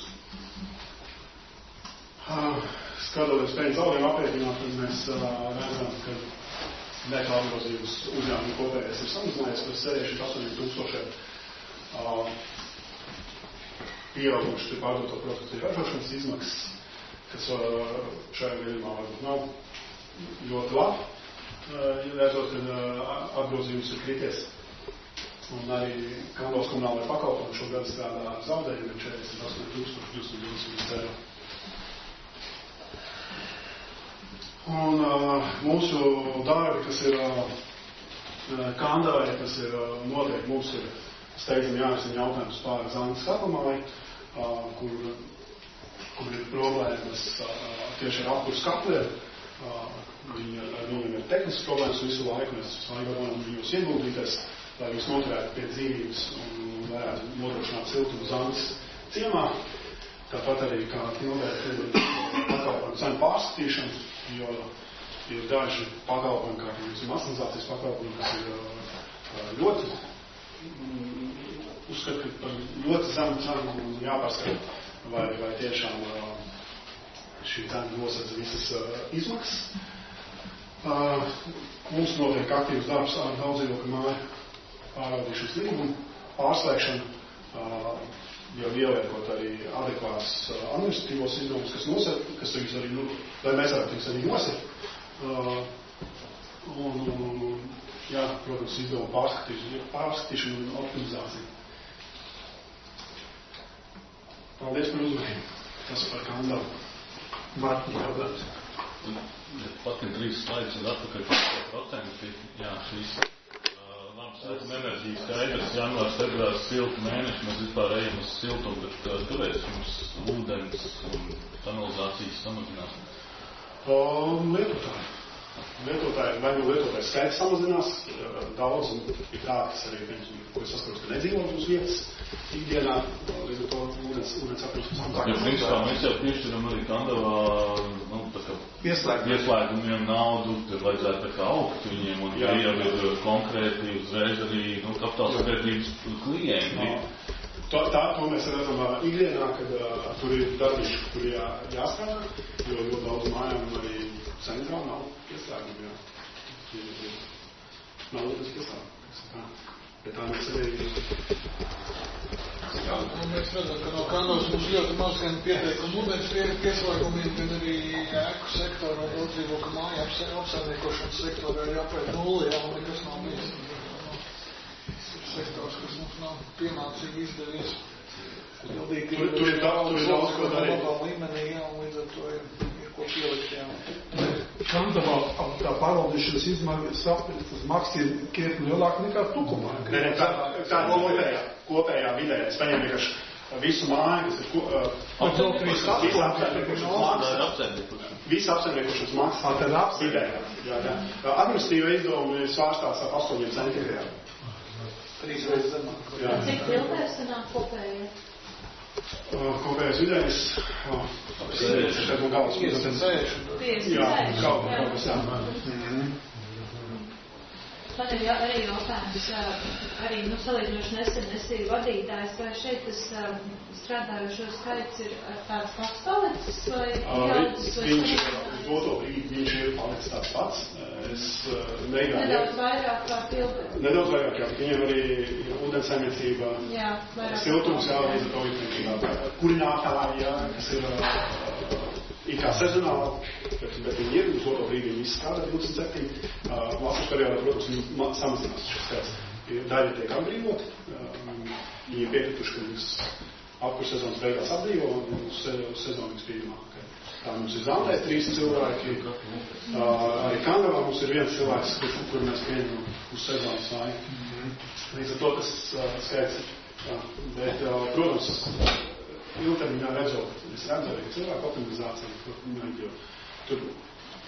Skatoties pēc zaudējumu aprēķināt, tad mēs redzam, ka neto apgrozījums uzņēmumu kopējais ir samazinājies par sešdesmit astoņiem tūkstošiem. Pieauguši ir pārdoto produktu ražošanas izmaksas, kas šajā gadījumā varbūt nav ļoti labi, redzot, ka apgrozījums ir krities. Un arī Kandavas komunālajā pakalpojumā šogad strādā zaudējumi četrdesmit astoņi tūkstoši divsimt divdesmit eiro. Un uh, mūsu darbi, kas ir uh, Kandavai, kas ir uh, noteikti mums ir steidzami jārisina jautājums pār Zangas kapamai, uh, kur, kur ir problēmas uh, tieši ar apkurs kapliem. Uh, viņi, ar viņiem ir tehniskas problēmas visu laiku, mēs visu laiku varam viņus ieguldīties, lai jūs noturētu pie dzīvības un varētu nodrošināt siltumu Zangas ciemā. Tāpat arī kā novērtēt pakalpojumu cenu pārskatīšanu, jo ir daži pakalpojumi, kā jums ir masinizācijas pakalpojumi, kas ir ļoti, uzskatu, par ļoti zemu cenu un jāpārskata, vai, vai tiešām šī cena nosedz visas izmaksas. Mums notiek aktīvs darbs ar daudzdzīvokļu māju pārvaldīšanas līgumu, pārslēgšanu, jau ieliekot arī adekvātus administratīvos izdevumus, kas nosaka, kas viņus arī, nu, lai mēs varam tiks arī nosaka. Uh, un, un, jā, protams, izdevumu pārskatīšanu, pārskatīšanu un optimizāciju. Paldies par uzmanību. Tas par Kandavu. Mārtiņa jautājums. Pat gan trīs slaidus ir atpakaļ par procenti. Jā, šīs enerģijas skaidrs, janvārs, februārs, siltu mēneši, mēs vispār ejam uz siltumu, bet uh, kāpēc mums ūdens un kanalizācijas samazinās? Um, lietotāji. Lietotāji, vai nu lietotāji skaits samazinās, daudz, un ir tā, kas arī, ko es saskaros, ka nedzīvo uz vietas ikdienā, līdz ar to ūdens, ūdens aprūpas samazinās. Jo, principā, mēs jau piešķiram arī Kandavā, nu, tā kā pieslēgumiem naudu, tur vajadzētu tā kā augt viņiem, un jā, jau ir konkrēti uzreiz arī, nu, kapitāls sabiedrības klienti. Tā, tā, to mēs redzam ikdienā, kad uh, tur ir darbiši, kur jā, jāstrādā, jo ļoti daudz mājām arī centrā nav pieslēgumi, jā. Nav ūdens pieslēgumi. Bet tā mēs arī... Jā, un mēs redzam, ka no Kandavas mums ļoti maz gan pieteikumu ūdens pieslēgumiem, gan arī ēku sektorā, daudzdzīvokļu māju apsaimniekošanas sektorā ir apvērt nulli, jā, un nekas nav bijis. Sektors, kas mums nav pienācīgi izdevies pildīt. Tur, tur ir daudz ko darīt. Līmenī, jā, un līdz ar to ir, ir ko pielikt, jā. Kandavā tā pārvaldīšanas izmaksas, tas maksas ir krietni lielāk nekā Tukumā. Nē, ne, tā, tā ir kopējā, kopējā vidē. Es paņēmu vienkārši visu māju, kas ir visu apsaimniekošanas maksas vidējā. Administratīva izdevuma ir svārstās ap astoņiem centiem. Trīs reizes zemāk. Cik tilpēs sanāk kopējie? Kopējais vidējais šeit no galvas. piecdesmit seši. Jā, galvas, jā. Man ir arī jautājums, arī, nu, salīdzinoši nesen es ir vadītājs, vai šeit tas strādājušo skaits ir tāds pats palicis, vai jaudas, vai viņš ir, uz doto brīdi, viņš ir palicis tāds pats. Es negāju. Nedaudz vairāk kā tilpēs. Nedaudz vairāk, jā, viņiem arī ir ūdensaimniecība, siltums, jā, līdz ar to ir kurinātāji, jā, kas ir it kā sezonāli, bet, bet viņi ir, uz doto brīdi viņi izstrādā divdesmit septiņi. Vasaras periodā, protams, viņi samazinās šis skaits. Daļa tiek atbrīvot, viņi ir piekrituši, ka viņas apkurs sezonas beigās atbrīvo un uz sezonīgas pieejamā. Tā mums ir Zandē trīs cilvēki, arī Kandavā mums ir viens cilvēks, kur, kur mēs pieņemam uz sezonas laiku. Līdz ar to tas skaits, jā, bet, protams, ilgtermiņā redzot, es redzu arī cilvēku optimizāciju, jo tur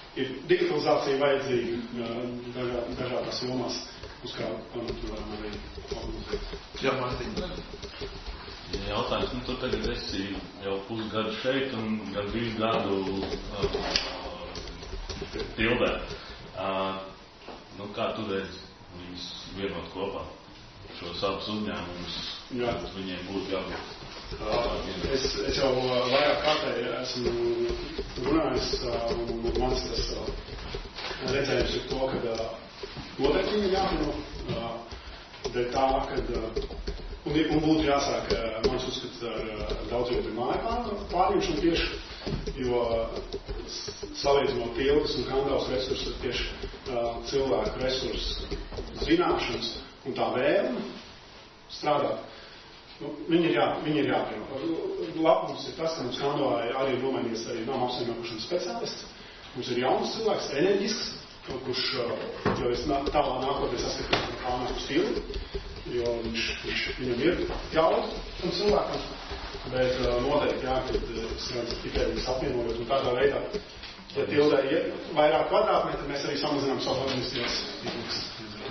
ir digitalizācija vajadzīga dažā, dažādās jomās, uz kā pamatu varam arī palūzīt. Jā, Mārtiņ. Jautājums, nu tu tagad esi jau pusgadu šeit un gan divu gadu uh, Tildē. Uh, nu kā tu redzi viņus vienot kopā šos abus uzņēmumus, kāds viņiem būtu jābūt? Uh, es, es jau vairāk kārtēji esmu runājis, uh, un mans tas uh, redzējums ir to, ka uh, noteikti viņi jāpino, uh, bet tā, kad uh, Un, un būtu jāsāk, mans uzskats, ar daudzvietru māju pārņemšanu tieši, jo salīdzinot Tildes un Kandavas resursus tieši uh, cilvēku resursus, zināšanas un tā vēlme strādāt. Nu, viņi ir jā, viņi ir jāpieņem. Labums ir tas, ka mums Kandavā arī ir nomainījies arī nama apsaimniekošanas speciālists. Mums ir jauns cilvēks, enerģisks, kurš jau es tālā nākotnē saskatīt plānās uz Tildi. Jo viņš, viņš viņam ir jābūt tam cilvēkam, bet uh, noteikti jā, kad uh, tikai viņas apvienojot un tādā veidā, ja Tildē ir vairāk kvadrātmetri, mēs arī samazinām savu administrijas izmaksas.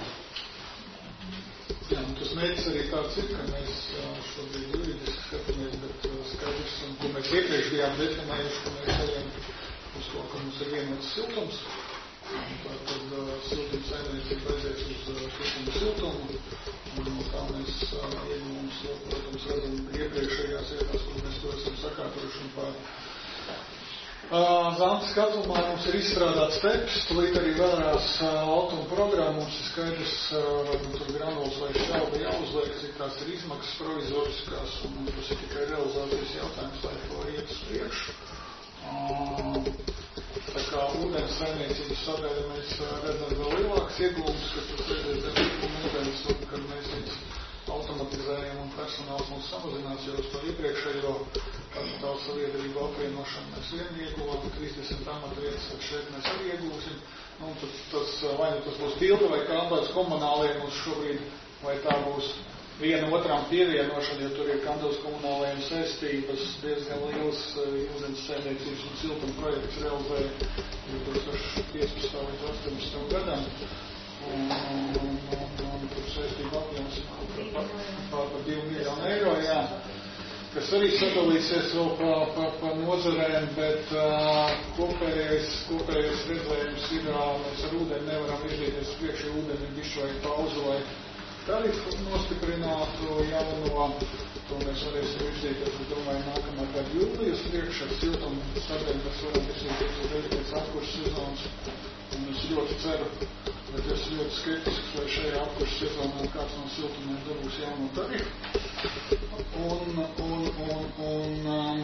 Jā, un tas mērķis arī tāds ir, ka mēs šobrīd juridiski skatāmies, bet skaidrs, un ko mēs iepriekš bijām definējuši, ka mēs ejam uz to, ka mums ir vienots siltums. Tātad siltuma saimniecība aizies uz siltuma siltumu, un tā mēs iegūmus, protams, redzam iepriekšējās vietās, kur mēs to esam sakārtojuši un pār. Zantas katlumā mums ir izstrādāts teps, tulīt arī vērās altuma programma, mums ir skaidrs, vai nu tur granuls vai šķelba jāuzliek, cik tās ir izmaksas provizoriskās, un tas ir tikai realizācijas jautājums, lai to iet uz priekšu. Tā kā ūdens saimniecības sadaļa mēs redzam vēl lielākas iegūmas, kad tas redzēs darbību ūdens, un kad mēs viņus automatizējam un personāls mums samazinās, jo uz to iepriekšējo kapitāla sabiedrību apvienošanu mēs vien ieguvām, trīsdesmit amatvietas, tad šeit mēs arī iegūsim. Nu, tas, tas, vai nu tas būs Tilda vai Kandavas komunāliem mums šobrīd, vai tā būs viena otram pievienošana, jo tur ir Kandavas komunālajiem saistības diezgan liels ūdens saimniecības un siltuma projekts realizēja divi tūkstoši piecpadsmitā līdz astoņpadsmitajam gadam. Un, un, un, un tur saistība apjoms pār par divu miljonu eiro, jā, kas arī sadalīsies vēl pa, pa, pa nozarēm, bet uh, kopējais, kopējais redzējums ir, uh, mēs ar ūdeni nevaram virzīties priekš, jo ūdeni ir bišķi vai pauzu, lai tarifu nostiprinātu jauno, to mēs varēsim virzīties, es domāju, nākamā gada jūlijas priekš ar siltumu sadaļu, mēs varam virzīties uz pēc apkurses sezonas, un es ļoti ceru, bet es ļoti skeptisks, vai šajā apkurses sezonā kāds no siltumiem dabūs jauno tarifu, un, un, un, un, um,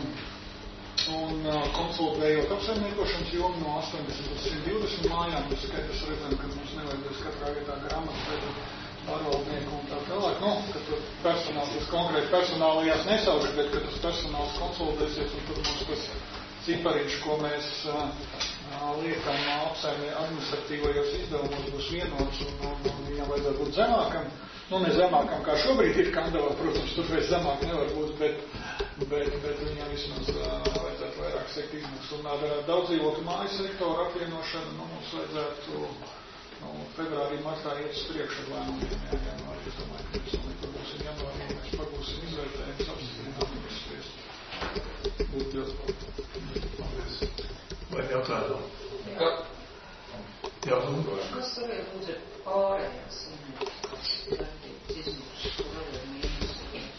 un uh, konsolidējot apsaimniekošanas jomu no astoņdesmit līdz simt divdesmit mājām, mēs skaidrs redzam, ka mums nevajadzēs katrā vietā grāmatas, pārvaldnieku un tā tālāk, nu, ka tur personāls, tas konkrēti personālajās nesauž, bet ka tas personāls konsolidēsies un tur mums tas cipariņš, ko mēs uh, liekam apsaimē administratīvajos izdevumos būs vienots un, un, un viņam vajadzētu būt zemākam. Nu, ne zemākam, kā šobrīd ir Kandavā, protams, tur vairs zemāk nevar būt, bet, bet, bet viņam vismaz uh, vajadzētu vairāk sekt izmaksas. Un ar daudz dzīvotu māju sektoru apvienošanu, nu, mums vajadzētu Nu, februārī martā iet uz priekšu ar lēmumiem, jā, janvārī, es domāju, ka mēs vēl pagūsim janvārī, mēs pagūsim izvērtējumus, apstiprināt un izspriest. Būtu ļoti paldies. Vai jautājumu? Kā? Jautājumu? Kas varētu būt pārējās iemētas, darbības izmaksas, ko varētu mīnus?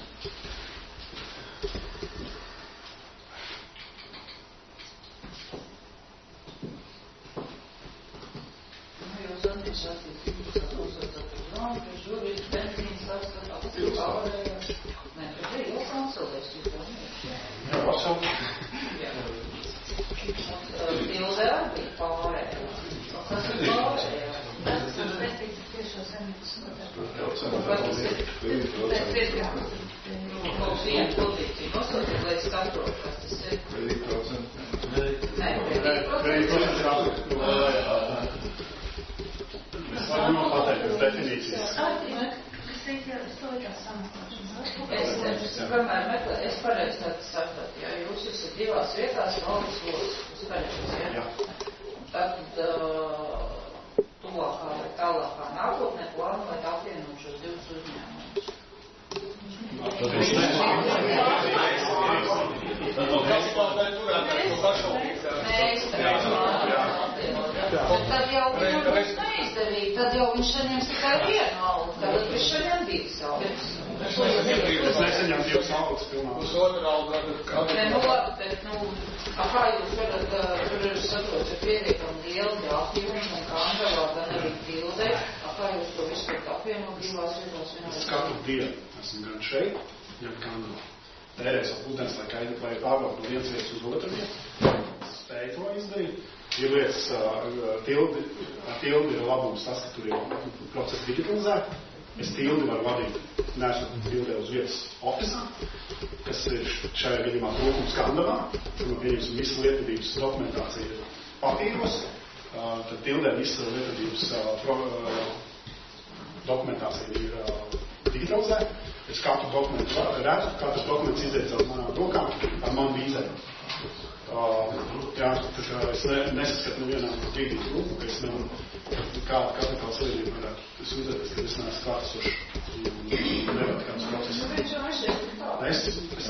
Jā, vasal. Tildē bija pārējās. Kas ir pārējās? Tas ir vērtīgs tiešo saimniecības noteikti. Vai tas ir? Tas ir kaut viena pozīcija. Nosauciet, lai es saprotu, kas tas ir. Kredīt procenti. Nē, kredīt procenti. Mēs varam pateikt pēc definīcijas. Kas teikt, jā, es to likās samaklāšanas. Es vienmēr meklēju, es pareizi tādu sapratu, jā, jūs esat divās vietās, valdes lodas, uz pareizi, jā? Jā. Tad uh, tuvākā vai tālākā nākotnē plānojat apvienot šos divus uzņēmumus. Tad jau viņam būs neizdevīgi, tad jau viņš saņems tikai vienu algu, tad viņš saņem divas algas. Es nesaņem divas algas pilnā. Uz otru algu gadu. Nē, nu labi, bet, nu, kā jūs varat, tur ir saprots, ir pietiekami liela apjoma un Kandavā, gan arī Tildē, kā jūs to visu varat apvienot divās vietās vienā? Es katru dienu esmu gan šeit, gan Kandavā. Tērēs ap ūdens, lai kaidi, lai pārbraukt no vienas vietas uz otru vietu. Spēju to izdarīt. Ir lietas, tildi, ar tildi ir labums tas, ka tur ir procesi digitalizēti. Es tildi varu vadīt, neesmu tildē uz vietas ofisā, kas ir šajā gadījumā trūkums Kandavā. Tur pieņemsim visu lietvedības dokumentāciju papīros. Tad tildē visa lietvedības dokumentācija ir digitalizēta. Es katru dokumentu redzu, katrs dokuments iziet caur manām rokām ar manu vīzēm. Uh, jā, tā kā es ne, nesaskatu nevienā brīdī trūku, ka es nevaru, kāda kapitāla savienība varētu sūdzēties, ka es neesmu klātesoši un nevaru kādus procesus. Es, es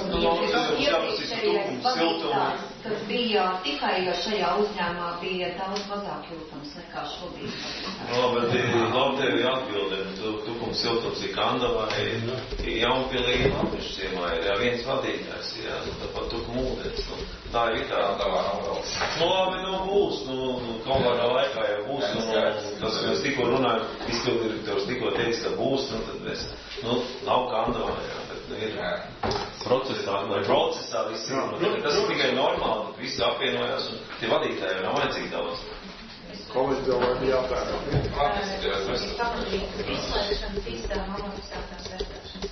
Kad bija tikai šajā uzņēmumā bija daudz mazāk jūtams nekā šobrīd. No, bet labi tevi atbildē, tukums siltums ir Kandavā, Jaunpilī, Latvišu ciemā ir, jā, viens vadītājs, jā, tāpat tukum ūdens, nu, tā ir tā. Kandavā nav vēl. Nu, labi, nu, būs, nu, kaut kādā laikā jau būs, nu, tas, ko es tikko runāju, izpildirektors tikko teica, ka būs, nu, tad mēs, nu, nav Kandavā, jā, bet, nu, ir procesā, vai procesā visi, nu, tas ir tikai normāli, bet visi apvienojās, un tie vadītāji nav vajadzīgi daudz. Kolēģi jau vai jāpērā. Es saprotu, ka izslēgšanas īstām amatstādās vērtēšanas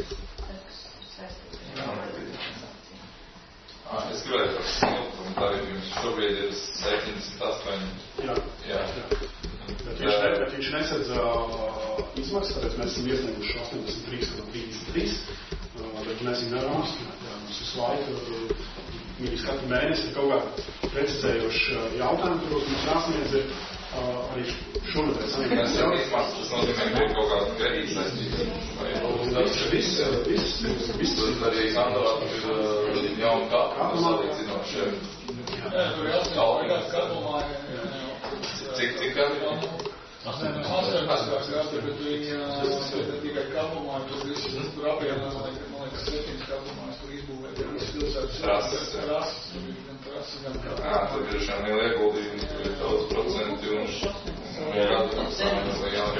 Es gribēju par siltumu, tā ir jums šobrīd ir septiņdesmit astoņi. Jā, jā. Bet viņš, ne, bet viņš nesedz uh, izmaksas, tāpēc mēs esam iesnieguši astoņdesmit trīs komats trīsdesmit trīs, uh, bet mēs viņu nevaram apstiprināt. Mums visu laiku, mīļas katru mēnesi ir kaut kā precizējoši jautājumi, kuros mums jāsniedz ir uh, arī šonadēļ saņemt. Mēs jau izmaksas, tas nozīmē, ka ir kaut kāda kredīta saistības. Tas viss, viss, viss. Arī Kandavā tur ir jauna katra, salīdzinoši. Jā, tur ir astoņdesmit gadumā. Cik, cik gadi? astoņdesmit gadi, bet viņi tikai gadumā, tur viss, tur apvienā, man liekas, septiņas gadumās, tur izbūvēt, ir viss pilsētas trases, gan trases, gan katra. Jā, tur ir šām liela ieguldījumi, tur ir daudz procenti un gadu sāmas vai jā.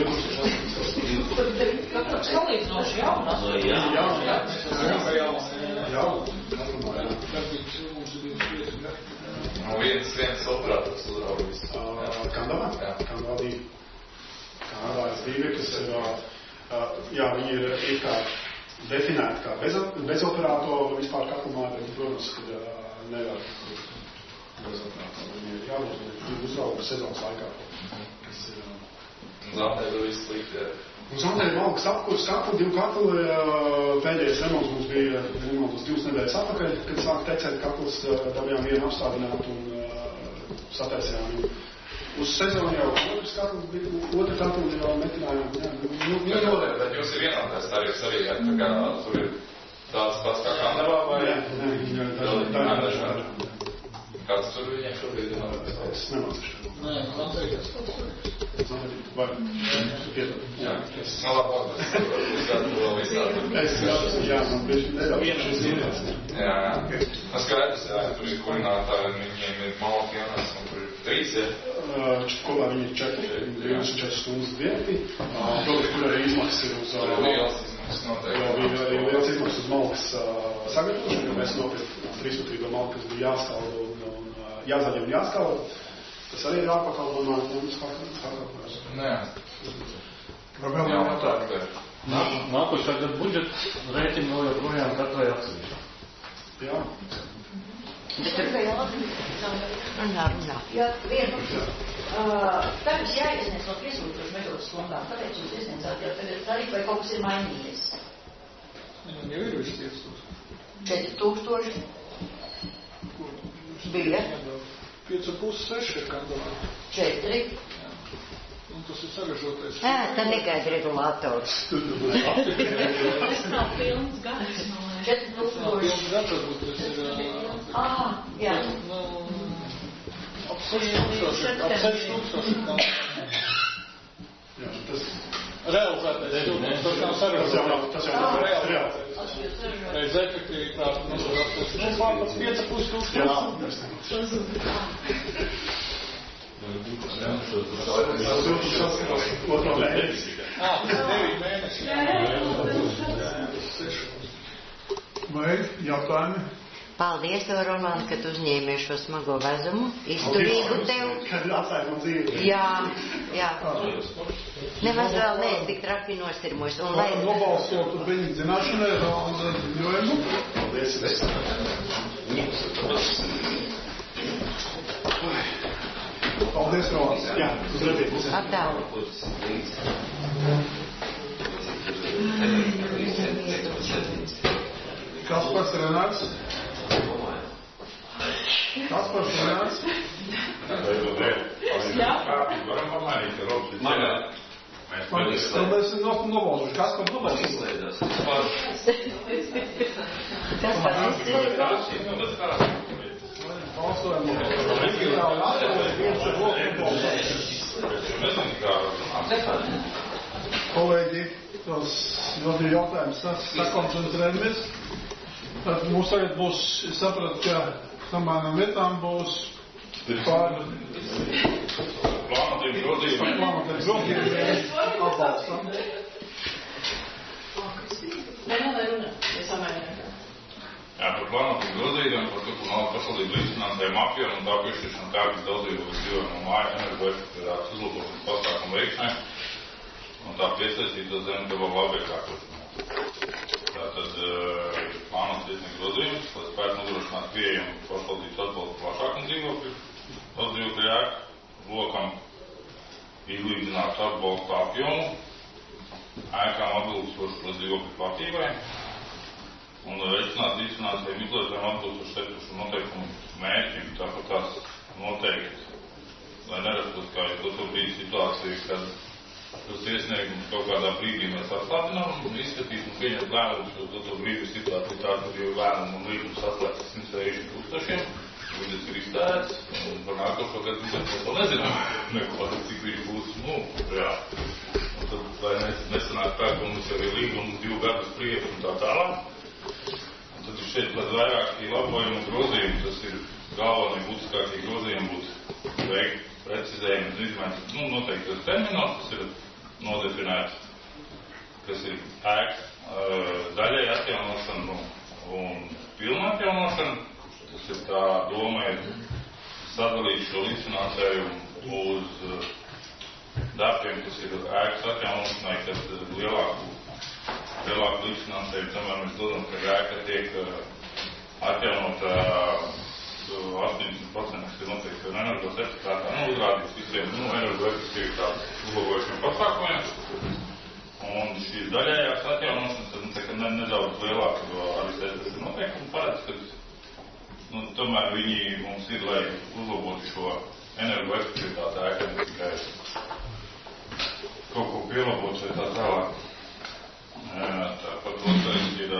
Salīdzinoši jaunas. Jā, jā. Jā, Nu, viens, viens operators uzraudzīs. Kandavā? Jā. Kandavā divi. Kandavā ir divi, kas ir, jā, viņi ir, ir kā definēti kā bez, bez operātoru vispār katlumā, bet, protams, kad nevar bez operātoru. Viņi ir jābūt uzraugu sezonas laikā, kas ir... Zātē vēl viss slikti, jā. Un Zandē ir valgas apkurs, katru divu katli, pēdējais remonts mums bija remontos divas nedēļas atpakaļ, kad sāk tecēt katls, dabījām vienu apstādināt un uh, sataisījām viņu. Uz sezonu jau otrs katls bija, otru katli jau metinājām. Jā, nu, Bet, nu, bet jums ir vienādais tarifs arī, ja, tā kā tur ir tāds pats kā Kandavā vai? Nē, nē, viņa ir dažādi. Kāds tur viņiem šobrīd ir? Es nemācīšu. Nē, man teikas. Var, piedod. Jā, es... Nu, labi, labi, es uzskatu vēl visādi. Es, jā, man bieži nedaudz šis ievies. Jā, jā. Nu, skaidrs, jā, tur ir kurinātāji, viņiem ir malki jānās, un tur ir trīs, jā? Kopā viņi ir četri, divdesmit četras stundas dienā. Protams, kur arī izmaksas ir uz... Tur ir liels izmaksas noteikti. Jā, bija arī liels izmaksas uz malkas sagatavošanu, jo mēs nopirkt trīspatrīgo malku, kas bija jāskalda un jāzaļa un jāskalda. Tas arī ir jāpakalpojumā, un mums pakalpojums. Nē. Vai vēl nav jautājumu? Nākošā gada budžets rēķina vēl joprojām katrai atsevišķi. Jā. Bet tur vēl runā, runā. Jā, vienu. Tagad jāiesniedz no piesūtošu mežotas stundām. Kāpēc jūs iesniedzāt? Jā, tagad tarifi vai kaut kas ir mainījies? Viņam jau ir viss piecus. četri tūkstoši. Bija. pieci ar pus seši ir kandavā. Četri. Un tas ir sarežotais. Ē, tā negaida regulātors. Tas nav pilns gads, man liekas. Četri tūkstoši. Pilns gads, varbūt tas ir... Ā, jā. Nu, ap seši tūkstoši, ap seši tūkstoši ir kandavā. Jā, tas... Realizētais siltums, tas nav sarežotais. Tas jau nav realizētais. Reiz efektivitāti, nu, var aptos. Nu, pār pat pieci ar pus tūkstoši. Jā, tas otro mēnesi. Ā, tas ir deviņi mēneši. Jā, jā, Vai jautājumi? Paldies, tev, Roland, ka tu uzņēmies šo smago vezumu. Izturīgu tev. Kad atstāja man dzīvi. Jā, jā. Nemaz vēl ne, tik traki nosirmojas. Un lai... Nobalsot viņa zināšanai, Rolanda ziņojumu. Paldies. Paldies, Rolanda. Jā, uz redzības. Atdālu. Kaspars Renārs. Kaspars Renārs. Varam pamainīt, ka Robs ir ceļā. Mēs esam nobalsojuši. Kaspars nobalsojuši. Kaspars izslēdzās. Balsojam. Kolēģi, tos ļoti jautājums sakoncentrējamies. Tad mums tagad būs, es sapratu, ka samērām vietām būs par plānotiem grozījumiem. Plānotiem grozījumiem atbalstam. Nē, nē, runā, es samērām. Jā, par plānotiem grozījumiem, par to, ka naudas pašvaldību līdzfinansējumu apjomu un tā piešķiršanu kārtas daudzību dzīvojumu un māju energoefektivitātes uzlabošanas pasākumu veikšanai un tā piesaistīto zemi gabalu labiekārtošanai. Tātad plānots iesniegt grozījums, lai spētu nodrošināt pieejamu pašvaldības atbalstu plašākam dzīvokļu, dzīvokļu ēku lokam, izlīdzināt atbalstu apjomu, ēkām atbilstošu dzīvokļu platībai un veicināt līdzfinansējumu izlietēm atbilstošu sekošu noteikumu mērķim, tāpat tās noteikti, lai nerastos kā jau to brīdi situācija, kad tos iesniegums kaut kādā brīdī mēs atslāpinām un izskatīt un pieņemt lēmumus, jo to brīdi situācija tāda, kad jau lēmumu un līgumu saslēgts simt sešdesmit tūkstošiem, budžets ir iztērēts un par nākošo gadu budžets mēs vēl nezinām neko, cik viņš būs, nu, jā. Un tad, lai nesanāk tā, ka mums jau ir līgums divu gadu priekš un tā tālāk. Un tad ir šeit pat vairāki labojumi un grozījumi, tas ir galvenie būtiskākie grozījumi būtu veikt precizējumi un izmaiņas, nu, noteiktos terminos, kas ir nodefinēts, kas ir ēkas daļai atjaunošana un pilna atjaunošana. Tas ir tā doma ir sadalīt šo līdzfinansējumu uz darbiem, kas ir ēkas atjaunošanai, kas lielāku, lielāku līdzfinansējumu, tomēr mēs dodam, ka ēka tiek atjaunota astoņdesmit procenti, kas ir noteikti un energocertifikātā, nu, uzrādīts visiem, nu, energoefektivitātes uzlabojušiem pasākumiem. Un šīs daļējās atjaunošanas, tad, nu, tā kā nedaudz lielāka, jo arī tas noteikumi paredz, ka, nu, tomēr viņi mums ir, lai uzlabotu šo energoefektivitāti ēkā, ne tikai kaut ko pielabot vai tā tālāk. Tāpat otrais ir,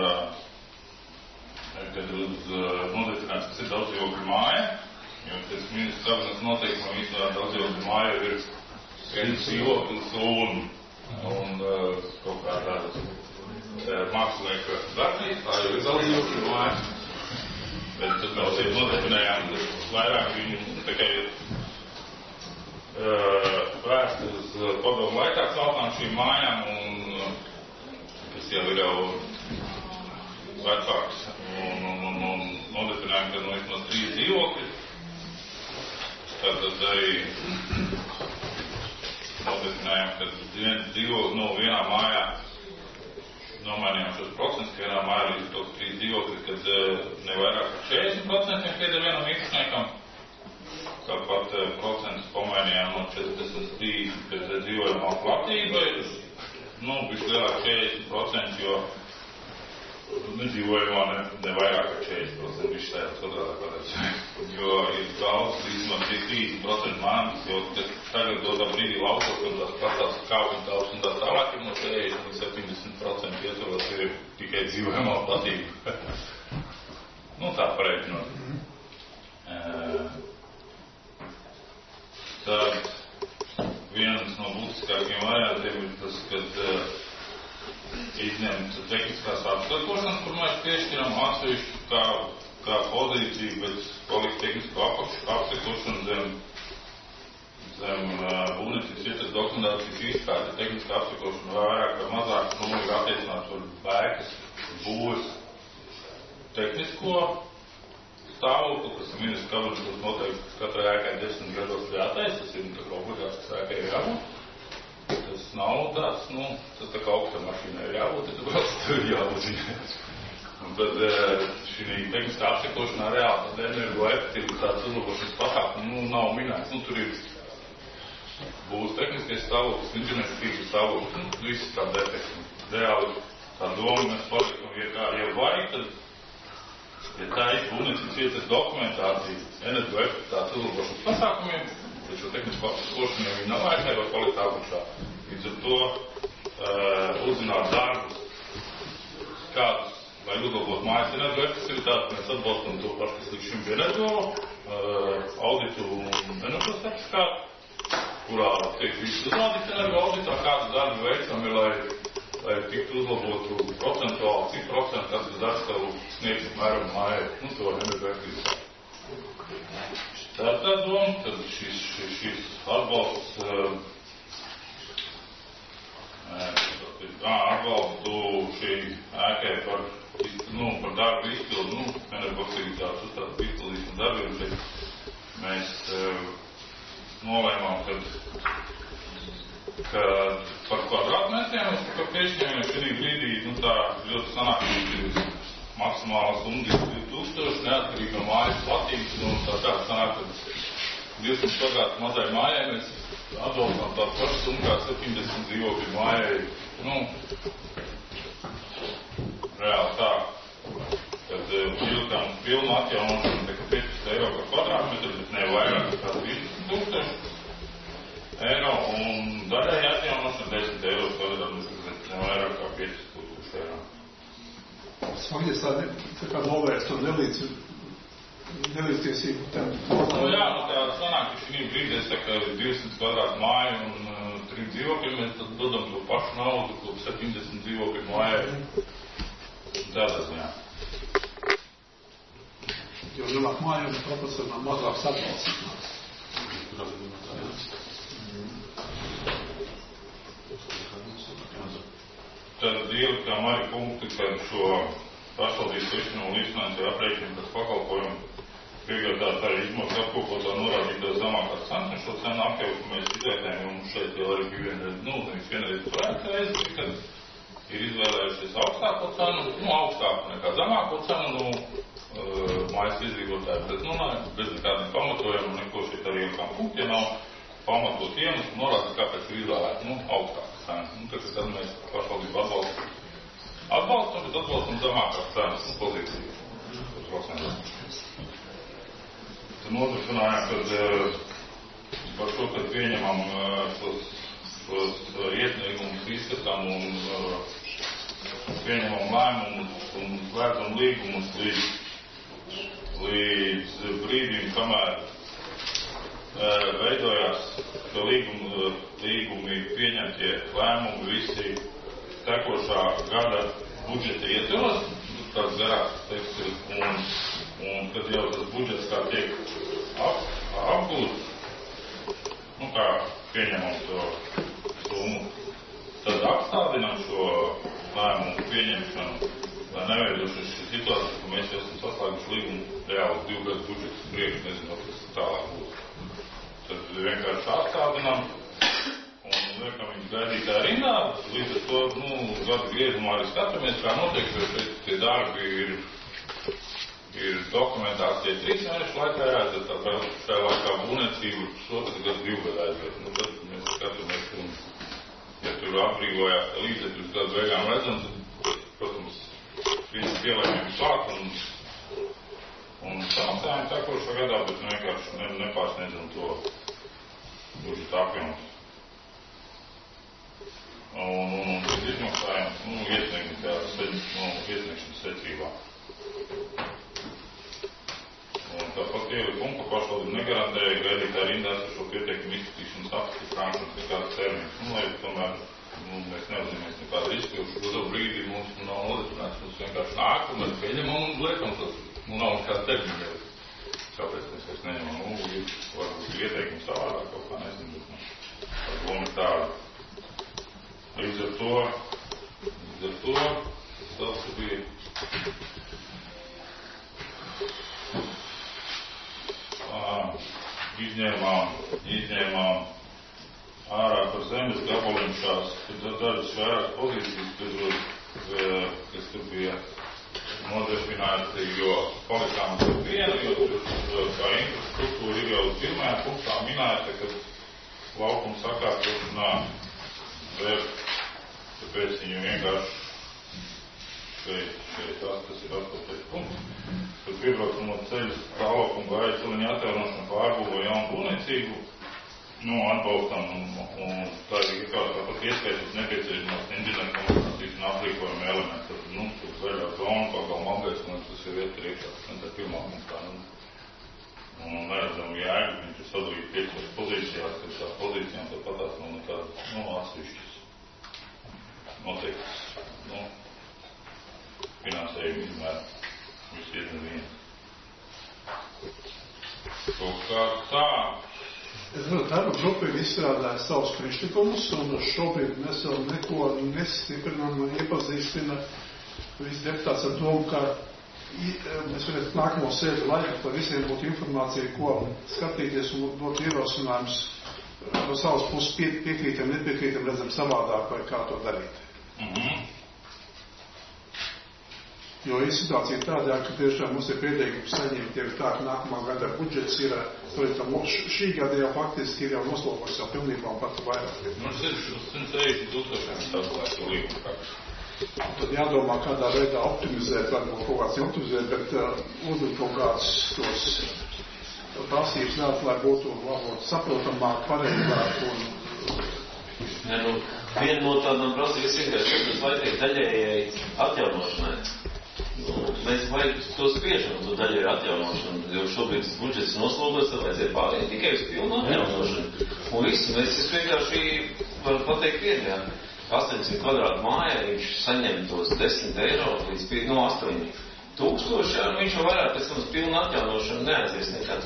kad uz nodefinēts, kas ir daudzdzīvokļu māja, jo pēc ministra kabinetes noteikumiem īstenībā daudzdzīvokļu māja ir viens dzīvoklis un, un kaut kā tādas mākslinieka darbnīca, tā jau ir daudzdzīvokļu māja. Bet tad mēs jau nodefinējām vairāk viņu tikai vēsti uz padomu laikā celtām šīm mājām, un kas jau ir jau vecāks. Un, un, un, un nodefinējām, ka no vismaz trīs dzīvokļi. Tātad arī nodefinējām, ka viens dzīvokļi, nu, vienā mājā nomainījām šos procentus, ka vienā mājā līdz tos trīs dzīvokļi, kad ne vairāk par četrdesmit procentiem pieder vienam īpašniekam. Tāpat procentus pamainījām no četrdesmit trīs pēc dzīvojamā platība, nu, bišķi lielāk četrdesmit procenti, jo nedzīvojumā ne, ne vairāk kā četrdesmit procenti viss tajā kvadrātā. Jo ir daudz, līdzumā tie trīsdesmit procenti mājas, jo tagad dotā brīdī laukos, un tās pastās kāpnes telpas un tās tālāk ir no sešdesmit līdz septiņdesmit procenti ietvaros ir tikai dzīvojumā platība. Nu tā pareiķinot. Tad viens no būtiskākiem variantiem ir tas, kad izņemt tehniskās apskakošanas, kur mēs piešķiram atsevišķu kā, kā pozīciju, bet palikt tehnisko apskakošanu zem, zem uh, būvniecības vietas dokumentācijas izpēti. Tehniskā apskakošana vairāk vai mazāk nu, ir attiecināts par bēkas būves tehnisko stāvokli, kas ir ministrs kabinets, kas noteikti katrai ēkai desmit gados jātais, tas ir tā kā obligāts, kas ēkai ir jābūt. Tas nav tāds, nu, tas tā kā augsta mašīnai ir jābūt, tad vēl ir jābūt zināt. Un tad šī tehniskā apsekošanā reāli tad energoefektivitātes uzlabošanas pasākumi, nu, nav minēts. Nu, tur ir būs tehniskais stāvoklis, inženierisks stāvoklis, nu, visi tā defekti. Reāli tā doma mēs paliekam, ja kā jau vajag, tad, ja tā ir būvniecības vietas dokumentācija energoefektivitātes uzlabošanas pasākumiem, bet šo tehnisko apsekošanu, ja viņi nav vajag, var palikt apakšā. Līdz ar to uh, uzzināt darbus, kādus, lai uzlabot mājas energoefektivitāti, mēs atbalstam to pašu, kas līdz šim bija energo, uh, auditu un energocertifikātu, kurā tiek viss uzrādīts energo auditā, kādu darbu veicam ir, lai, lai tiktu uzlabotu procentuāli, cik procentu, kas tas darbs tev sniegs apmēram mājai, nu, to energoefektivitāti. Tā ir tā doma, tad šis, šis, šis atbalsts, uh, atbalstu šī ēkai par, nu, par darbu izpildu, nu, energoefektivitātes uzstāstu izpildīšanu darbiem, bet mēs uh, nolēmām, kad, kad par kvadrātmetriem mēs par piešķiem, jo šī brīdī, nu, tā ļoti sanāk, maksimāla summa ir divi tūkstoši, neatkarīgi no mājas platības, un tā tā sanāk, ka divsimt kvadrātu mazai mājai mēs atbalstam tādu pašu summu kā septiņdesmit dzīvokļu mājai. Nu, reāli tā, kad ilgām pilnu atjaunošanu tikai piecdesmit eiro par kvadrātmetru, bet ne vairāk kā trīsdesmit tūkstoši eiro, un daļai atjaunošana desmit eiro kvadrātmetru, bet ne vairāk kā piecdesmit tūkstoši eiro. Smagies tā, tā kā novērst to nelīdz, nelīdztiesību tam. Nu jā, nu tā sanāk, ka šī brīdī es saku, divsimt kvadrātu māju un uh, trīs dzīvokļi, mēs tad dodam to pašu naudu, ko septiņdesmit dzīvokļu mājai. Tādā ziņā. Jo lielāk māja un proporcionāli mazāks atbalsts. Tad ielikām arī punkti, kad šo pašvaldības likšanu un līdzfinansēju aprēķinu, kas pakalpojumu piegādāt arī izmaksu apkopotā norādītās zemākās cenas, un šo cenu apjauku mēs izvērtējam, un šeit jau arī bija vienreiz, nu, nevis vienreiz projektreiz, kad ir izvēlējušies augstāko cenu, nu, augstāku nekā zemāko cenu, nu, uh, mājas izdzīvotāji, bet, nu, bez nekādiem pamatojumiem, neko šeit arī ielikām punkti, ja nav pamatot iemeslu, norādīt, kāpēc ir izvēlēt, nu, augstākas cenas. Nu, tad, tad mēs pašvaldību atbalstam, atbalstam, bet atbalstam zemākās cenas, nu, pozīciju. Tad nodrošinājām, kad uh, par to, kad pieņemam uh, šos, šos uh, iesniegumus, izskatām un uh, pieņemam lēmumus un slēdzam līgumus līdz, līdz brīdim, kamēr veidojās, ka līgumi, līgumi pieņemtie lēmumi visi tekošā gada budžeta ietvaros, tāds garāks teksts, un, un kad jau tas budžets kā tiek ap, apgūts, nu kā pieņemam to summu, tad apstādinām šo lēmumu pieņemšanu, lai neveidošas šī situācija, ka mēs esam saslēguši līgumu reāli divu gadu budžetas priekš, nezinu, kas tālāk būs. Tad vienkārši atstādinām un liekam viņus gaidītā rindā. Līdz ar to, nu, gada griezumā arī skatāmies, kā notiek, jo šeit tie darbi ir, ir dokumentācija trīs mēnešu laikā jāaiziet, tāpēc šajā laikā būvniecību pusotru gadu divu gadu aiziet. Nu, tad mēs skatāmies, un, ja tur atbrīvojās līdzekļus gadu beigām redzam, tad, protams, viņas pielēmiem klāt un, un samaksājam tākošā gadā, bet vienkārši ne, nepārsniedzam to budžeta apjomus. Un, un, un tas izmaksājums, nu, iesniegumi tā, nu, iesniegšanas secībā. Un tāpat ielikumu, ka pašvaldība negarantēja gaidīt tā rindā ar šo pieteikumu izskatīšanas apstiprināšanas nekādas termiņas. Nu, lai tomēr, nu, mēs neuzņemamies nekādu risku, jo šo dobu brīdī mums nav nodrošināts, mums vienkārši nāk, un mēs pieņemam un liekam tos, nu, nav nekāda termiņa. Kāpēc mēs vairs neņemam, nu, varbūt ieteikums savādāk kaut kā nezinu, bet, nu, tā doma ir tāda. Līdz ar to, līdz ar to, tas bija ā, izņēmām, izņēmām ārā par zemes gabaliem šās, tad dažas vairāk pozīcijas, kas, kas tur bija nodefinēti, jo palikām par vienu, jo tur kā infrastruktūra ir jau pirmajā punktā minēta, kad laukums sakārtošanā vēr, tāpēc viņu vienkārši šeit, šeit tas, tas ir astotais punkts. Tad piebraucamo ceļu tālāk un gāja celiņa atjaunošanu pārbūvo jaunu būvniecību, nu, atbalstam un, un tā ir kā tāpat ieskaitot nepieciešamās inženieru komunikācijas un aprīkojuma elementi. Tad, nu, tur zaļā zona, pagal magais, man tas ir vieta priekšā, tā pirmā punktā, nu. Un neredzam jēgu, viņš ir sadalīt piecās pozīcijās, ka tās pozīcijām tāpat tās nav nekādas, nu, atsevišķas noteiktas, nu, finansējumi izmēr, viss iedien viens. Kaut kā tā. Es zinu, darba grupa ir izstrādājusi savus priekšlikumus, un šobrīd mēs vēl neko nestiprinām un iepazīstina visi deputāts ar domu, ka mēs varētu nākamo sēdu laikā, lai visiem būtu informācija, ko skatīties un dot ierosinājumus no savas puses pie, piekrītam, nepiekrītam, redzam savādāk, vai kā to darīt. Mm-hmm. Jo ir situācija tādā, ka tiešām mums ir pieteikums saņemt, ja ir tā, ka nākamā gada budžets ir, šī gada jau faktiski ir jau noslogos jau pilnībā un pat vairāk. Mums ir simt sešdesmit tūkstoši tāds, lai to līgumu praktiski. Tad jādomā, kādā veidā optimizēt, varbūt kaut kāds optimizēt, bet uh, uzlikt kaut kāds tos prasības nāt, lai būtu labot saprotamāk, pareizāk un... Ne, nu, viena no tādām prasības vienkārši, kas vajag daļējai atjaunošanai. Nu, mēs vajag to spiežam, to daļēji atjaunošanu, jo šobrīd budžets noslogots, tad vajadzēja pārēt tikai uz pilnu atjaunošanu. Un visu, mēs vienkārši varam pateikt vienu, jā. astoņsimt kvadrātu mājā, viņš saņem tos desmit eiro līdz no astoņi tūkstoši, un viņš jau vairāk pēc tam uz pilnu atjaunošanu neaizies nekad.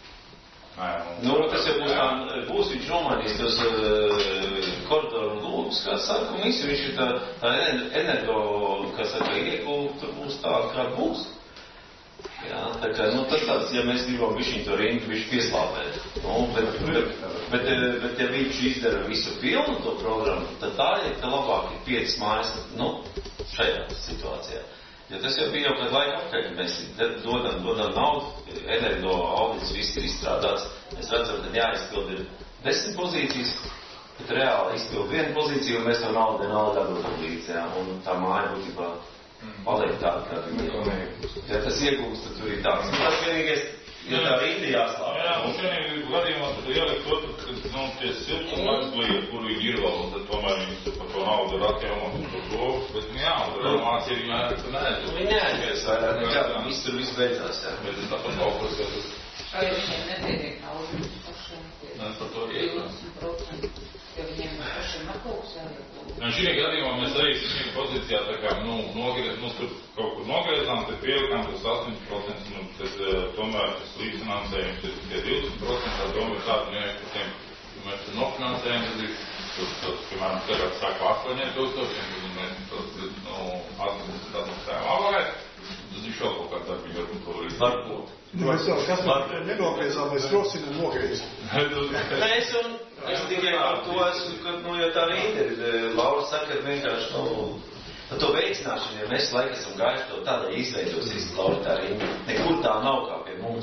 Nu, tas jau būs tā, būs viņš nomainīs tos uh, koridoru un lūgus, kā saka, un visu, viņš ir tā, tā energo, kā saka, iegūta, tur būs tā, kā būs. Jā, tā kā, nu, tas tāds, ja mēs gribam bišķiņ to rindu, bišķi pieslāpēt. Nu, bet, bet, bet, bet, ja viņš izdara visu pilnu to programmu, tad tā ir, ka labāk ir piecas mājas, nu, šajā situācijā. Jo tas jau bija jau kādu laiku apkārt, ka mēs dodam, dodam naudu, energo audits viss ir izstrādāts. Mēs redzam, ka jāizpild ir desmit pozīcijas, bet reāli izpild vienu pozīciju, un mēs to naudu vienalga atdodam līdz, jā, un tā māja būtībā paliek tāda, kā viņa. Ja tas iegūst, tad tur ir tāds. Un tas vienīgais, ja tā rīndi jāslāp. Jā, un vienīgi gadījumā tad ielikt to, ka, nu, tie siltuma aizglīja, kur viņi ir vēl, un tad tomēr viņi par to naudu ir atjaunot un par to, bet, nu, jā, un tad mācīja viņi ārāk, ka neaizies. Viņi neaizies vairāk, nekā, viss tur viss beidzās, jā. Bet tas tāpat kaut kas, ka tas... Vai viņiem nepietiek naudu pašiem? Mēs par to iekam. divdesmit procenti, jo viņiem pašiem atkūks jāiekūst. Un šī gadījumā mēs arī šī pozīcijā tā kā, nu, nogriez, nu, tur kaut kur nogriezām, tad pielikām tas astoņdesmit procenti, nu, tad uh, tomēr tas līdzfinansējums ir tie divdesmit procenti, tā doma ir tāda, nu, ja par tiem, ja mēs tur nofinansējam, tad ir, tur, tad, piemēram, tagad sāku astoņiem tūkstošiem, tad mēs, tad, nu, astoņdesmit atmaksājām avārēt, tad viņš vēl kaut kā darbīgi varbūt to līdz. Varbūt. Nu, mēs jau, kas mēs nenogriezām, mēs rosinam nogriezam. Mēs un, es tikai par to esmu, ka, nu, ja tā rīta ir, Laura saka, ka vienkārši, nu, par to veicināšanu, ja mēs laika esam gājuši to tādā izveidosies, Laura tā rīta, nekur tā nav kā pie mums.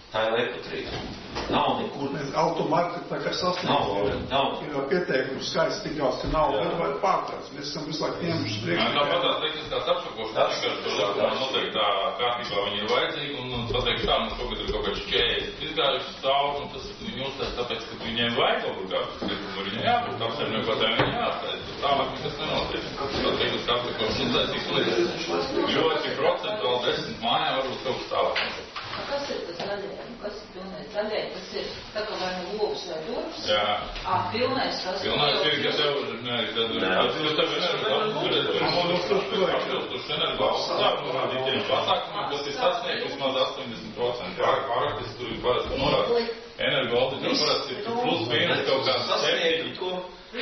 Tā ir elektrība. Nav nekur. Automarketā, kā sasniegt, ir pieteikumu skaits tik daudz, ka nav vajag pārtrauc. Mēs esam visu laiku tiemuši priekšā. Tāpat tās tehniskās apsakošanas, ka noteikti tā kārtībā viņi ir vajadzīgi, un pateikšu tā, mums šogad ir kaut kāds četrdesmit izgājuši stāv, un tas viņi uzstājas tāpēc, ka viņiem vajag obligāti, ka viņiem jābūt apsaimniekotājiem, viņi jāstājas. Tālāk nekas nenotiek. Tā tehniskā apsakošanas uzstājas ļoti procentuāli desmit mājā varbūt kaut kas tālāk. Kas ir tas daļēji? Kas ir pilnais daļēji? Tas ir tā kā vai no logas vai durvis? Jā. Ā, pilnais tas. Pilnais ir, ka tev, nē, tad, tas tev atbilstoši energovalsts norādīt tiem pasākumiem, kas ir sasniegt vismaz astoņdesmit procenti. Pārāk, tas tur ir parasti norādīt. Energovalsts tur parasti ir plus mīnus kaut kāds septiņi.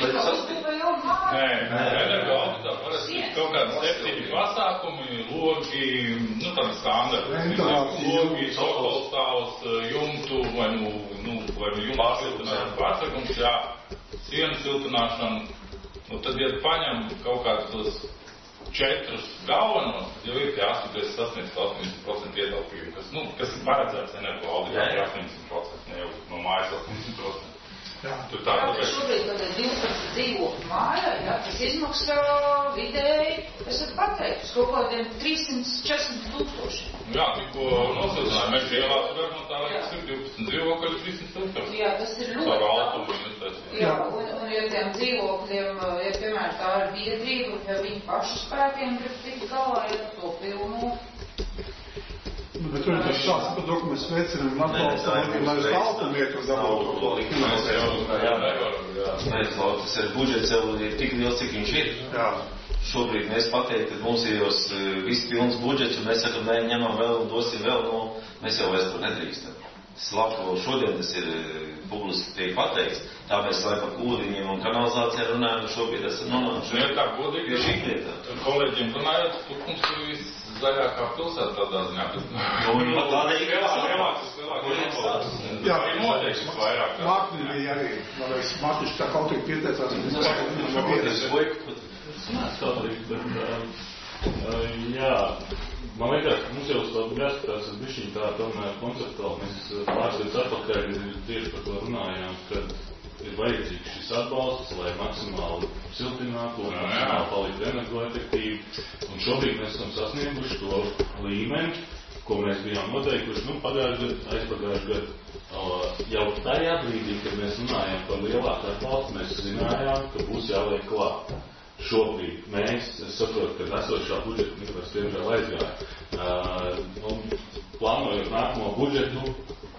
Nē, energovalsts tā parasti ir kaut kāds septiņi pasākumi, logi, nu tādi standarti. Logi, sokolstāvs, jumtu vai nu, nu, vai nu jumtu siltināšana pārsakums, jā, sienu siltināšana. Nu tad, ja paņem kaut kādus tos četrus galvenos, jau ir tie astoņdesmit sasniegts astoņdesmit procenti ietaupījumi, kas, nu, kas ir paredzēts energovaldi, jā, astoņdesmit procenti, ne jau no mājas astoņdesmit procenti. Jā, tā ir šobrīd tad divpadsmit dzīvokļu mājā, jā, tas izmaksā vidēji, es varu pateikt, uz kaut kādiem trīssimt četrdesmit tūkstoši. Jā, tikko nosiltināja meža ielā, tur no tā liekas ir divpadsmit dzīvokļu trīssimt tūkstoši. Jā, tas ir ļoti daudz. Jā, un, un ja tiem dzīvokļiem, ja piemēram tā ir biedrība, ja viņi pašu spēkiem grib tikt galā, ja to pilnu. Nu, bet tur ir tas šāds, par to, ka mēs veicinām un atbalstam, lai uz kalpumu iet uz dabūtu to finansējumu. Jā, tas ir budžets jau ir tik liels, cik viņš ir. Jā. Šobrīd mēs pateikt, ka mums ir jau viss pilns budžets, un mēs sakam, nē, ņemam vēl un dosim vēl, no mēs jau vairs to nedrīkstam. Tas labi, ka vēl šodien tas ir publiski tiek pateikts. Tā mēs lai par kūriņiem un kanalizācijā runājam, un šobrīd esam nonākuši. Ja tā godīgi ir šī lietā. Kolēģiem runājot, Tukums ir viss zaļākā pilsēta tādā ziņā. Nu, tā ir lielākas, lielākas. Jā, ir noteikti vairāk. Mārtiņi bija arī, man liekas, Mārtiņš tā kaut tik pieteicās, un viņš jā, man liekas, ka mums jau uz to jāskatās, es bišķiņ tā tomēr konceptuāli. Mēs pāris gadus atpakaļ tieši par to runājām, kad ir vajadzīgs šis atbalsts, lai maksimāli siltinātu un maksimāli paliktu energoefektīvi. Un šobrīd mēs esam sasnieguši to līmeni, ko mēs bijām noteikuši, nu, pagājuši gadu, aizpagājuši gadu. Jau tajā brīdī, kad mēs runājām par lielāku atbalstu, mēs zinājām, ka būs jāliek klāt. Šobrīd mēs, es saprotu, ka esošā budžeta nekāds tiemžēl aizgāja. Uh, un plānojot nākamo budžetu,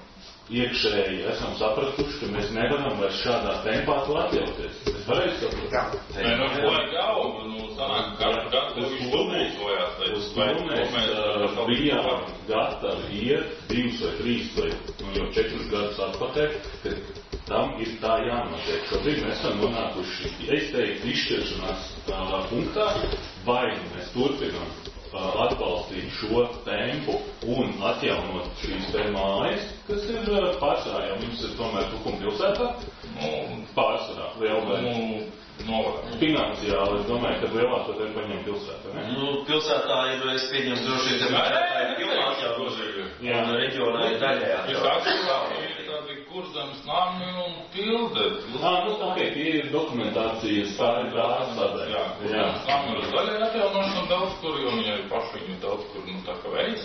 iekšēji esam sapratuši, ka mēs nevaram vairs šādā tempā to atļauties. Es pareizi saprotu? Jā. Nē, nu, vajag jau, nu, sanāk, katru gadu viņš dubultojās. Uz to mēs uh, bijām gatavi iet divus vai trīs vai nu, jau četrus gadus atpakaļ, kad tam ir tā jānotiek. Šobrīd mēs esam nonākuši, ja es teiktu, izšķiršanās uh, punktā, vai mēs turpinām uh, atbalstīt šo tempu un atjaunot šīs te mājas, kas ir uh, pārsvarā, jo mums ir tomēr Tukuma pilsētā, nu, pārsvarā, lielvērā. Nu, novarā. Finansiāli, es domāju, ka lielāko te paņem pilsētā, ne? Nu, pilsētā ir, es pieņemu droši, ka pilsētā ir pilnās jau droši, un reģionā ir daļējā. Es atceru, tādi kurzemes nami un pilde. Ā, nu, ok, tie ir dokumentācijas, tā ir tās tādēļ. Jā, kurzemes nami ir daļējā atjaunošana daudz kur, jo viņi arī paši viņi daudz kur, nu, tā kā veids.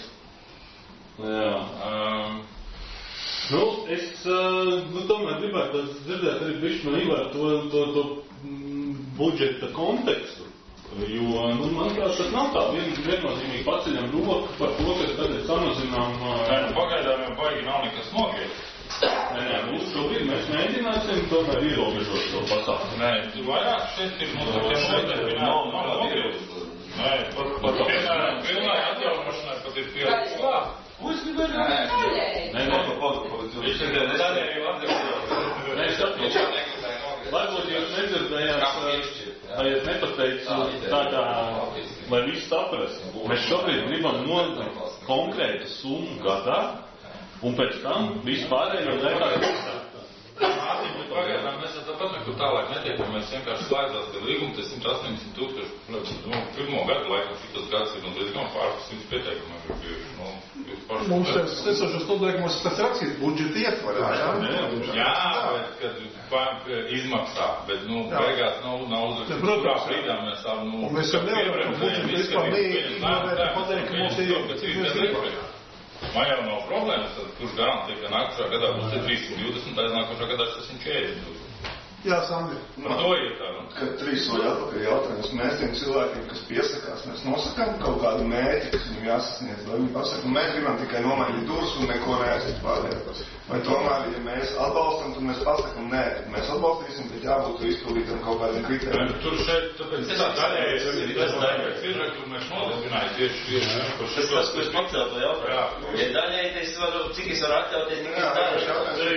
Jā. Um, Nu, es uh, nu, tomēr gribētu dzirdēt arī bišķi no Ivara to, to, to mm, budžeta kontekstu, jo, nu, manuprāt, tas nav tā vien, viennozīmīgi paceļam roku par to, ka tagad samazinām... Uh, nē, nu, pagaidām jau baigi nav nekas nogiet. Nē, nē, nu, šobrīd mēs mēģināsim tomēr ierobežot to pasākumu. Nē, tu vairāk šeit ir noteikti noteikti nav nogiet. Nē, pat piemēram, pilnai atjaunošanai pat ir pieredz klāt. Uz gribēju daļēji. Nē, nē, viņš ir daļēji atdevās. Nē, es saprotu. Varbūt jūs nedzirdējāt, vai es nepateicu tādā, lai viss saprast. Mēs šobrīd gribam nodot konkrētu summu gadā, un pēc tam vispārējo laikā pilsētā. Pagaidām mēs esam pateikt, ka tālāk netiek, ja mēs vienkārši slēdzās pie līguma, tas simt astoņdesmit tūkstoši, nu, pirmo gadu laikam šitas gads ir un diezgan pāris simts pieteikumiem ir bijuši, nu, mums tas esošos nodeikumos tas rakstīt budžeta ietvarā, jā? Jā, bet, kad izmaksā, bet, nu, beigās nav, nav uzrakstīt, kurā brīdā mēs savu, nu, un mēs jau nevaram budžetu vispār neievērt pateikt, ka mums ir, cik mēs gribam. Man jau nav problēmas, kurš garantē, ka nākušā gadā būs trīssimt divdesmit, aiznākušā gadā četrsimt četrdesmit. Jā, Sandri. Par to ir tā. Kad trīs soļi atpakaļ jautājums, mēs tiem cilvēkiem, kas piesakās, mēs nosakām kaut kādu mērķi, kas viņam jāsasniedz, lai viņi pasaka, mēs gribam tikai nomainīt durus un neko neaizsīt pārējāt. Vai tomēr, ja mēs atbalstam, tad mēs pasakam, nē, mēs atbalstīsim, bet jābūt izpildītam kaut kādiem kritērijiem. Tur šeit, tāpēc tas daļējais, tas daļējais ir, kur mēs nodarbināju tieši tieši. Tas tas, ko es pacēlu to jautājumu. Ja daļēji, es varu, cik es varu atļauties, cik es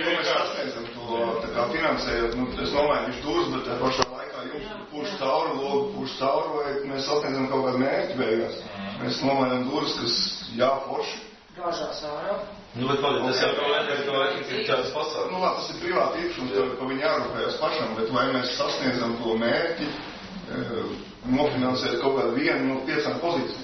daļēju. Tā kā finansējot, nu, es nomainīšu durus, bet tā pašā laikā jums puš cauru, logu puš cauru, vai mēs sasniedzam kaut kādu mērķi beigās. Mēs nomainām durus, kas jāforši. Gāžās ārā. Nu, bet paldies, tas jau problēma ir to efektivitātes pasaules. Nu, lā, tas ir privāti īpašums, tev pa viņu jārūpējas pašam, bet vai mēs sasniedzam to mērķi, e, nofinansēt kaut kādu vienu no piecām pozīcijām?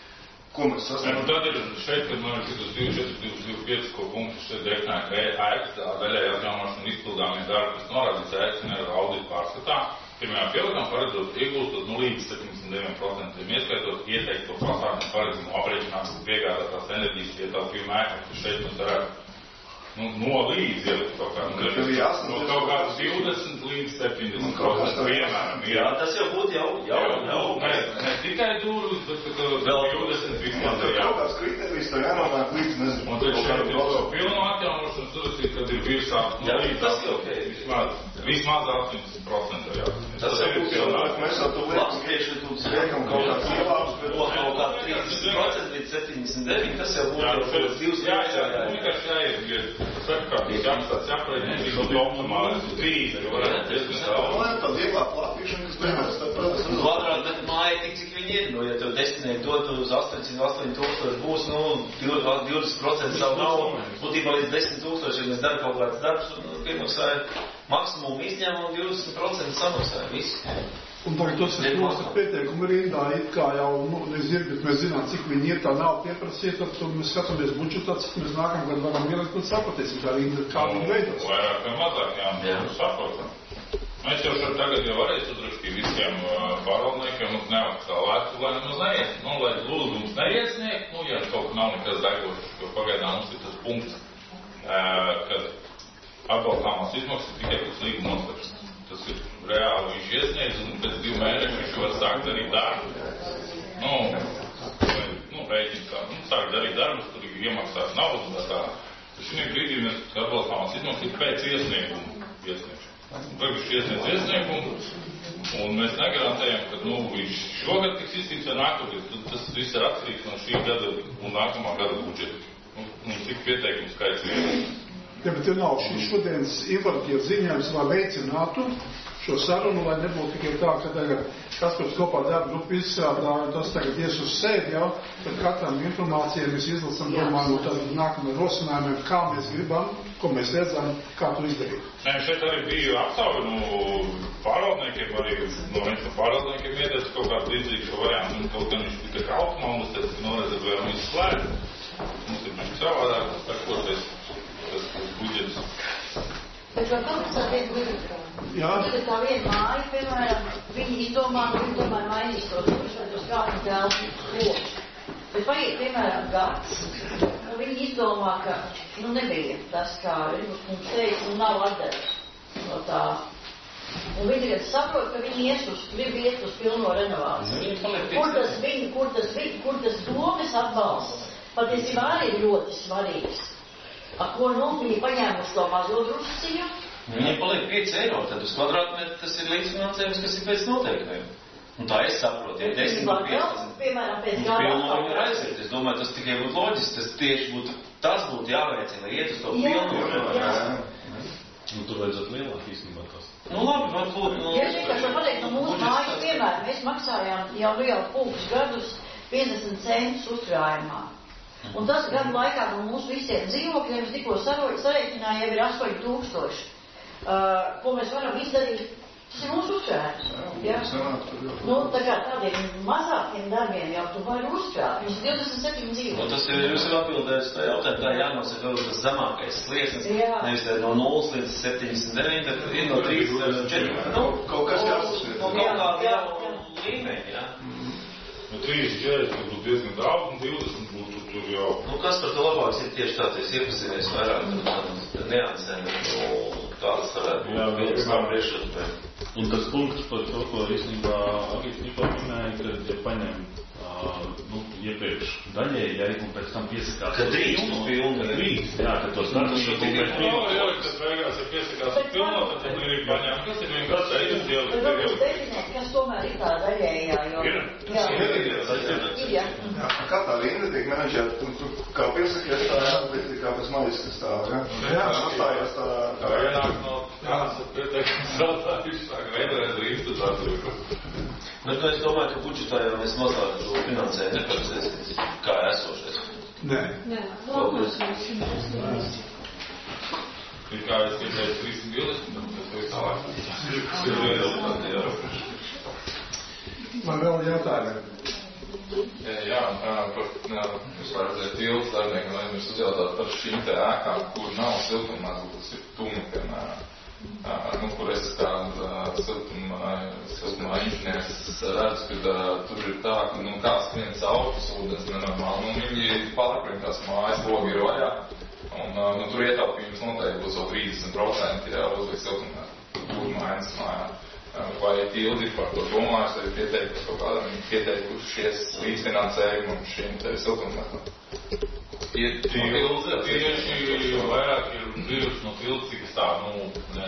Ko mēs sasniedzam? Tad ir šeit, kad man ir citus divdesmit četri, divdesmit pieci, ko punktus šeit definē, ka ēkas daļai atjaunošana izpildāmie darbi, kas norādīts ēkas un ir audita pārskatā. Pirmajā pielikam paredzot iegūstot nu līdz septiņdesmit deviņi procenti, ieskaitot ieteikto pasākumu paredzumu aprēķināt piegādātās enerģijas ietaupījumu ēkas, ka šeit mēs varētu nu, no līdz ielikt kaut kādu, no kaut kādu divdesmit līdz septiņdesmit procenti piemēram. Jā, tas jau būtu jau, jau, jau. Ne, ne tikai durus, bet vēl divdesmit vismaz ir jā. Kaut kāds kriterijs tev jānonāk līdz, nezinu. Un tad šeit ir to pilnu atjaunošanu, turacīt, kad ir virsā, jā, līdz tas jau ok. Vismaz, vismaz astoņdesmit procenti jā. Tas jau būtu jau, mēs jau to labs priekšlikums liekam kaut kāds ielāps, bet kaut kā trīsdesmit procenti līdz septiņdesmit deviņi, tas jau būtu jau divas jā, jā, vienkārši jāiet, sakārtīs jāmaksāts jāprēķina, šī būtu optimāli uz trīs, jo varētu diezgan daudz. Tā tā vieglāk plātīšana, kas beigās tā protams. Kvadrātmetru māja tik, cik viņi ir, nu, ja tev destinēt dot uz astoņdesmit astoņi tūkstoši būs, nu, divdesmit procenti savu naudu, būtībā līdz desmit tūkstoši, ja mēs darām kaut kāds darbs, un piemaksāja maksimumu izņēmumu divdesmit procenti samaksāja, visi. Un tagad tas ir tos ar pieteikumu rindā, it kā jau, nu, nezinu, bet mēs zinām, cik viņi ir tā nav pieprasīta, tad mēs skatāmies budžetā, cik mēs nākam, kad varam ielikt, un sapratīsim, kā rinda, kā viņi veidos. Vairāk vai mazāk, jā, jā. Saprotam. Mēs jau šeit tagad jau varēs uzrakstīt visiem uh, pārvaldniekiem, mums neapstā lētu, lai nemaz neies, nu, lai lūgums neiesniegt, nu, ja kaut nav nekas daigošs, jo pagaidām mums ir tas punkts, uh, kad atbalstāmās izmaksas tikai pēc līguma noslēgšanas. Tas ir reāli viņš iesniedz, un pēc divu mēnešu viņš var sākt darīt darbu. Nu, vai, nu, rēķins kā, nu, sākt darīt darbus, tur ir iemaksāt naudu, bet tā. Šī brīdī mēs atbalstāmās izmaksas pēc iesniegumu iesniegšanu. Beiguši iesniedz iesniegumu, un mēs negarantējam, ka, nu, viņš šogad tiks izsīts vai nākamgad. Tas viss ir atkarīgs no šī gada un nākamā gada budžeta. Un, un cik pieteikumu skaits ir. Ja, bet ja nav šī šodienas informatīvas ziņojums, lai veicinātu šo sarunu, lai nebūtu tikai tā, ka tagad Kaspars kopā darba grupu izstrādā, un tas tagad ies uz sēdi jau, tad katram informācijai mēs izlasam, domājam, un tad nākamajam rosinājumiem, kā mēs gribam, ko mēs redzam, kā to izdarīt. Nē, šeit arī bija aptauja no pārvaldniekiem, arī no viens no pārvaldniekiem iedēs kaut kādu līdzīgu šo variantu, un kaut gan viņš tikai kautumā, un tas ir norezervējami izslēgt. Mums ir viņš savādāk, par ko tas tas budžets. Bet var pamaksāt vienu budžetu? Jā. Tad tā viena māja, piemēram, viņi izdomā, ka viņi tomēr mainīs tos budžetus, kā viņi telpu koks. Bet paiet, piemēram, gads, un viņi izdomā, ka, nu, nebija tas, kā Rīgas kungs teica, un nav atdevis no tā. Un viņi tagad saprot, ka viņi ies uz, grib iet uz pilno renovāciju. Kur tas viņi, kur tas viņi, kur tas domas atbalsts, patiesībā arī ir ļoti svarīgs. Ar ko, nu, viņi paņēmuši to mazo drusciņu? Viņiem paliek pieci eiro, tad uz kvadrātmetru tas ir līdzfinansējums, kas ir pēc noteikumiem. Un tā es saprotu, ja desmit no piecdesmit, piemēram, pēc gada pilnīgi ir aiziet. Es domāju, tas tikai būtu loģiski, tas tieši būtu, tas būtu jāveicina, lai iet uz to pilnu. Nu, tur vajadzētu lielāk īstenībā tas. Nu, labi, varbūt, nu... Ja es vienkārši pateikt, no mūsu mājas, piemēram, mēs maksājām jau lielu pulkus gadus piecdesmit centus uzkrājumā. Un tas gadu laikā no mūsu visiem dzīvokļiem, es tikko sareiķināju, jau ir astoņi tūkstoši. uh, ko mēs varam izdarīt, tas ir mūsu uzsvērts. Ja? Nu, tā kā tādiem mazākiem darbiem jau tu vari uzsvērt. Viņš ir divdesmit septiņi dzīvo. Nu, tas ir, jūs ir atbildējis tā jautājumu, tā jānosaka tas zemākais slieksnis. Nevis no nulles līdz septiņdesmit deviņi, bet ir no trīsdesmit līdz četrpadsmit. Nu, kaut kas jāsasniedz. No kaut kāda jau līmeņa, jā. Nu, trīsdesmit četrdesmit būtu diezgan daudz, un divdesmit būtu tur jau. Nu, kas par to labāks ir tieši tāds, es iepazinies vairāk neansēm, nu, tāds varētu būt viens no priekšratupiem. Un tas punkts par to, ko īstenībā Agis tikko minēja, kad ja paņem uh, nu, iepriekš daļēji, un pēc tam piesakās. Kad drīz nu pilni. Kad drīz, jā, kad to startu pēc pilnu. Jā, kad beigās ir piesakās un pilnā, tad ir paņēma. Kas ir vienkārši teicis, jau ir varbūt definēt, kas tomēr ir tā daļējā, jo... Ir. Jā, ir, jā. Kā tā rinda tiek menedžēta, tu, tu kā piesakies tā, jā, bet kā pēc maģiskas tā, jā. Jā, nostājās tā... Tā vienāk no jāsaka pieteikums strādājuši, sāka vēlreiz rīstu tā tur. Bet es domāju, ka budžetā jau mēs mazāk šo finansēju neparedzēsies, kā esošais. Nē. Nē, labāk mēs Ir kā es pieteicu trīsdesmit divdesmit, tas ir tālāk. Man vēl jautājumi. Jā, par, es varu redzēt tilts darbiniekiem, lai jums uzjautāt par šīm te ēkām, kur nav siltumnāzgu, tas ir tumi, piemēram. Nu, kur es kā siltumā, siltumā inženieris redzu, ka tur ir tā, ka, nu, kā skrienas autos ūdens nenormāli, nu, viņi pārprim tās mājas, logi ir vaļā, un, nu, tur ietaupījums noteikti būs jau trīsdesmit procenti, ja uzliek siltumā, kur mājas mājā. Vai tildi par to domājas, vai pieteikt par kaut kādam pieteikušies līdzfinansējumu un šiem te siltumnākam? Ir tieši vairāk ir bijuši no tildes, cik es tā, nu,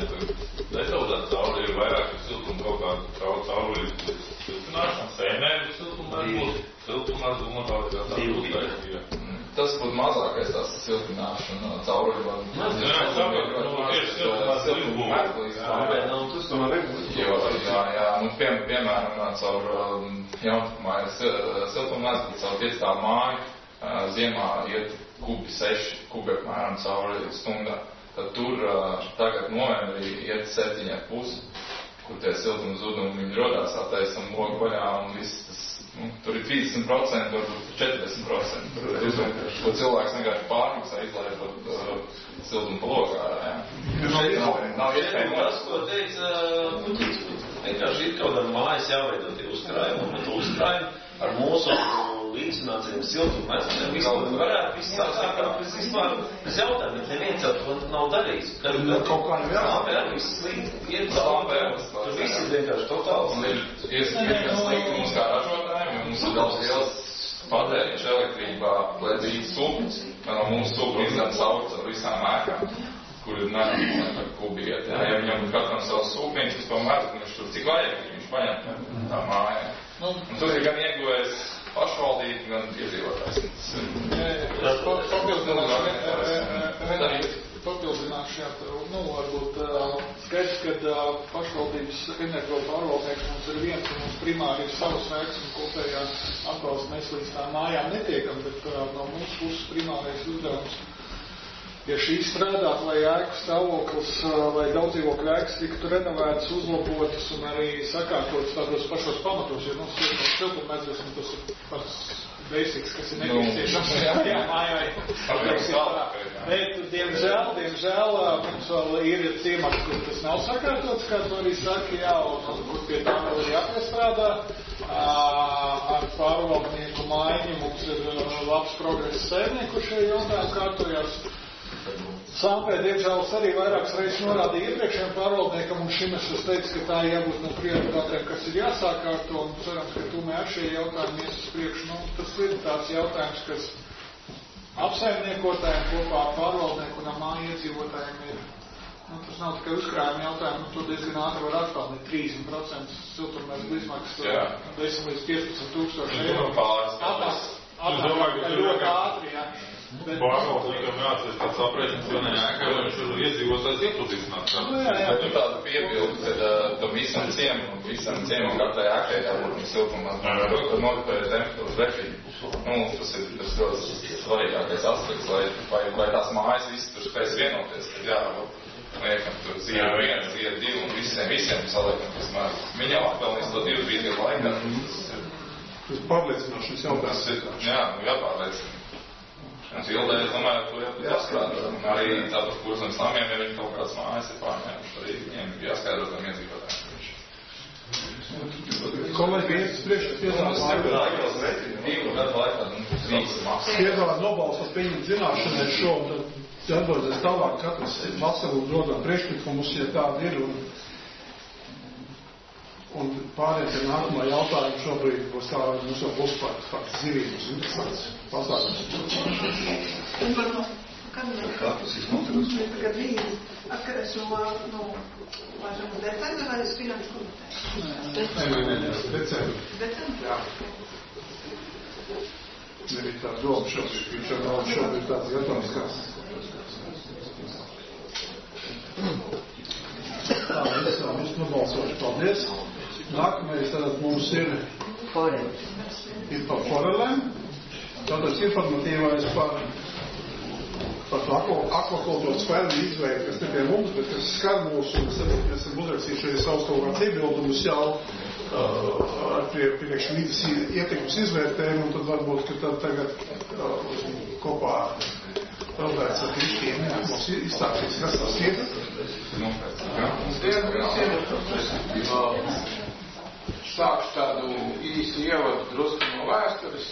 nesaudāt cauri, ir vairāk ir siltuma kaut kādu cauri siltināšanu, sēnēju siltumnākam, siltumnākam, un tā kā tā uztaisīja. Tas būtu mazākais tās siltināšana cauri. Jā, tāpēc, nu, tieši siltumnākam. Tas tomēr ir. Jā, jā, nu, pie, piemēram, caur jauntumājas siltumnākam, caur piecstā māju, ziemā iet kubi seši kubi apmēram cauri stundā. Tad tur tagad novembrī iet septiņi ar pusi, kur tie siltuma zudumi viņi rodās, attaisam logu vaļā un viss tas, nu, tur ir trīsdesmit procenti, varbūt četrdesmit procenti. Ko cilvēks vienkārši pārmaksā izlaidot uh, siltumu pa logā, jā. Šeit nav, nav iespējams. Tas, ko teica Puķis, vienkārši ir kaut kādā mājas jāveido tie uzkrājumi, un to uzkrājumi ar mūsu līdzfinansējumu siltumu mēs vispār varētu viss tā sākāt, mēs vispār, mēs jautājam, bet neviens jau to nav darījis. Kad kaut kā jau jā, jā, viss līdz, iet cauri, tur viss ir vienkārši totāls. Un ir iespējams slikti mums kā ražotājiem, jo mums ir daudz liels patēriņš elektrībā, ledzītas sūpnes, no mums sūpni izdara cauri ar visām ēkām, kur ir nenormāli par kubiet. Ja viņam katram savs sūpniņš, kas to mēdz, viņš tur cik vajag, viņš paņem tā māja. Un tur ir gan ieguvējis pašvaldību, gan iedzīvotājs. Papildināšu, jā, nu, varbūt skaidrs, kad pašvaldības energo pārvaldnieks mums ir viens, un mums primāri ir savas ēkas un kopējā atbalsta mēs līdz tām mājām netiekam, bet no mūsu puses primārais uzdevums pie šī strādāt, lai ēku stāvoklis vai daudzdzīvokļu ēkas tiktu renovētas, uzlabotas un arī sakārtotas tādos pašos pamatos, jo, nu, siltumnēdzes, un tas ir pats basics, kas ir nepieciešams, jā, jā, mājai. Bet, diemžēl, diemžēl, mums vēl ir ciemats, kur tas nav sakārtots, kā tu arī saki, jā, un kur pie tā vēl ir jāpiestrādā. Ar pārvaldnieku maiņu mums ir labs progress sēvnieku šajā jautājumā kārtojās. Sāpē, diemžēl, arī vairākas reizes norādīja iepriekšējiem pārvaldniekam, un šim es teicu, ka tā jābūt no prioritātēm, kas ir jāsākārto, un cerams, ka tomēr šie jautājumi ies uz priekšu. Nu, tas ir tāds jautājums, kas apsaimniekotājiem kopā ar pārvaldnieku un māju iedzīvotājiem ir. Nu, tas nav tikai uzkrājuma jautājumi, nu, to diezgan ātri var atpelnīt trīsdesmit procenti siltumnēdzes izmaksas, desmit līdz piecpadsmit tūkstoši eiro. Atās, atās, ļoti ātri, jā. Pārvaldniekam jāatcerās tāds aprēķins vienai ēkai, vai viņš ir iedzīvotājs iepazīstināt. Nu, jā, jā. Bet tu tādu piebildu, ka tam visam ciemam, visam ciemam katrai ēkai jābūt siltumam, tad notipēja temperatūras režīmu. Nu, tas ir tas ļoti svarīgākais aspekts, lai, vai, vai tās mājas visi tur spēs vienoties, tad jā, liekam, tur zied viens, zied divi, un visiem, visiem saliekam tas maz. Viņi jau atpelnīs to divu, trīs gadu laikā. Tas pārliecināšanas jautājums. Jā, nu jāpārliecina. Un Ildē, es domāju, to jau jāskrādā. Arī tāpat kursam slamiem, ja viņi kaut kāds mājas ir pārņēmuši, arī viņiem jāskaidro tam iedzīvotājiem. Kolēģi, viens priekšs piedāvā divu gadu laikā, nu, trīs maksas. Piedāvā nobalsot pieņemt zināšanai šo, un tad atbildēs tālāk katrs vasaru dodam priekšlikumus, ja tāda ir, un, un pārējiem pie nākamā jautājuma šobrīd būs tā, mums jau būs par, par zivības interesants pasākums. Katrs iznotikus. Tagad viņi atkarēs no, no, važam, decembra vai uz finanšu komiteju? Nē, nē, nē, decembra. Decembra? Jā. Nebija tā doma šobrīd, viņš jau nav šobrīd tāds gatavs kāds. Tā, es jau visu nobalsošu. Paldies. Nākamais tātad mums ir ir par forelēm. Tātad informatīvais par par to akvakultūras fermu izveidi, kas ne pie mums, bet kas skar mūs, un mēs esam uzrakstījuši arī savus kaut kāds iebildumus jau uh, ar pie, priekš vidas ietekmes izvērtējumu, un tad varbūt, ka tad tagad uh, kopā Roberts ar Krišķiem mums izstāstīs, kas tas ir. Sākšu tādu īsu ievadu drusku no vēstures.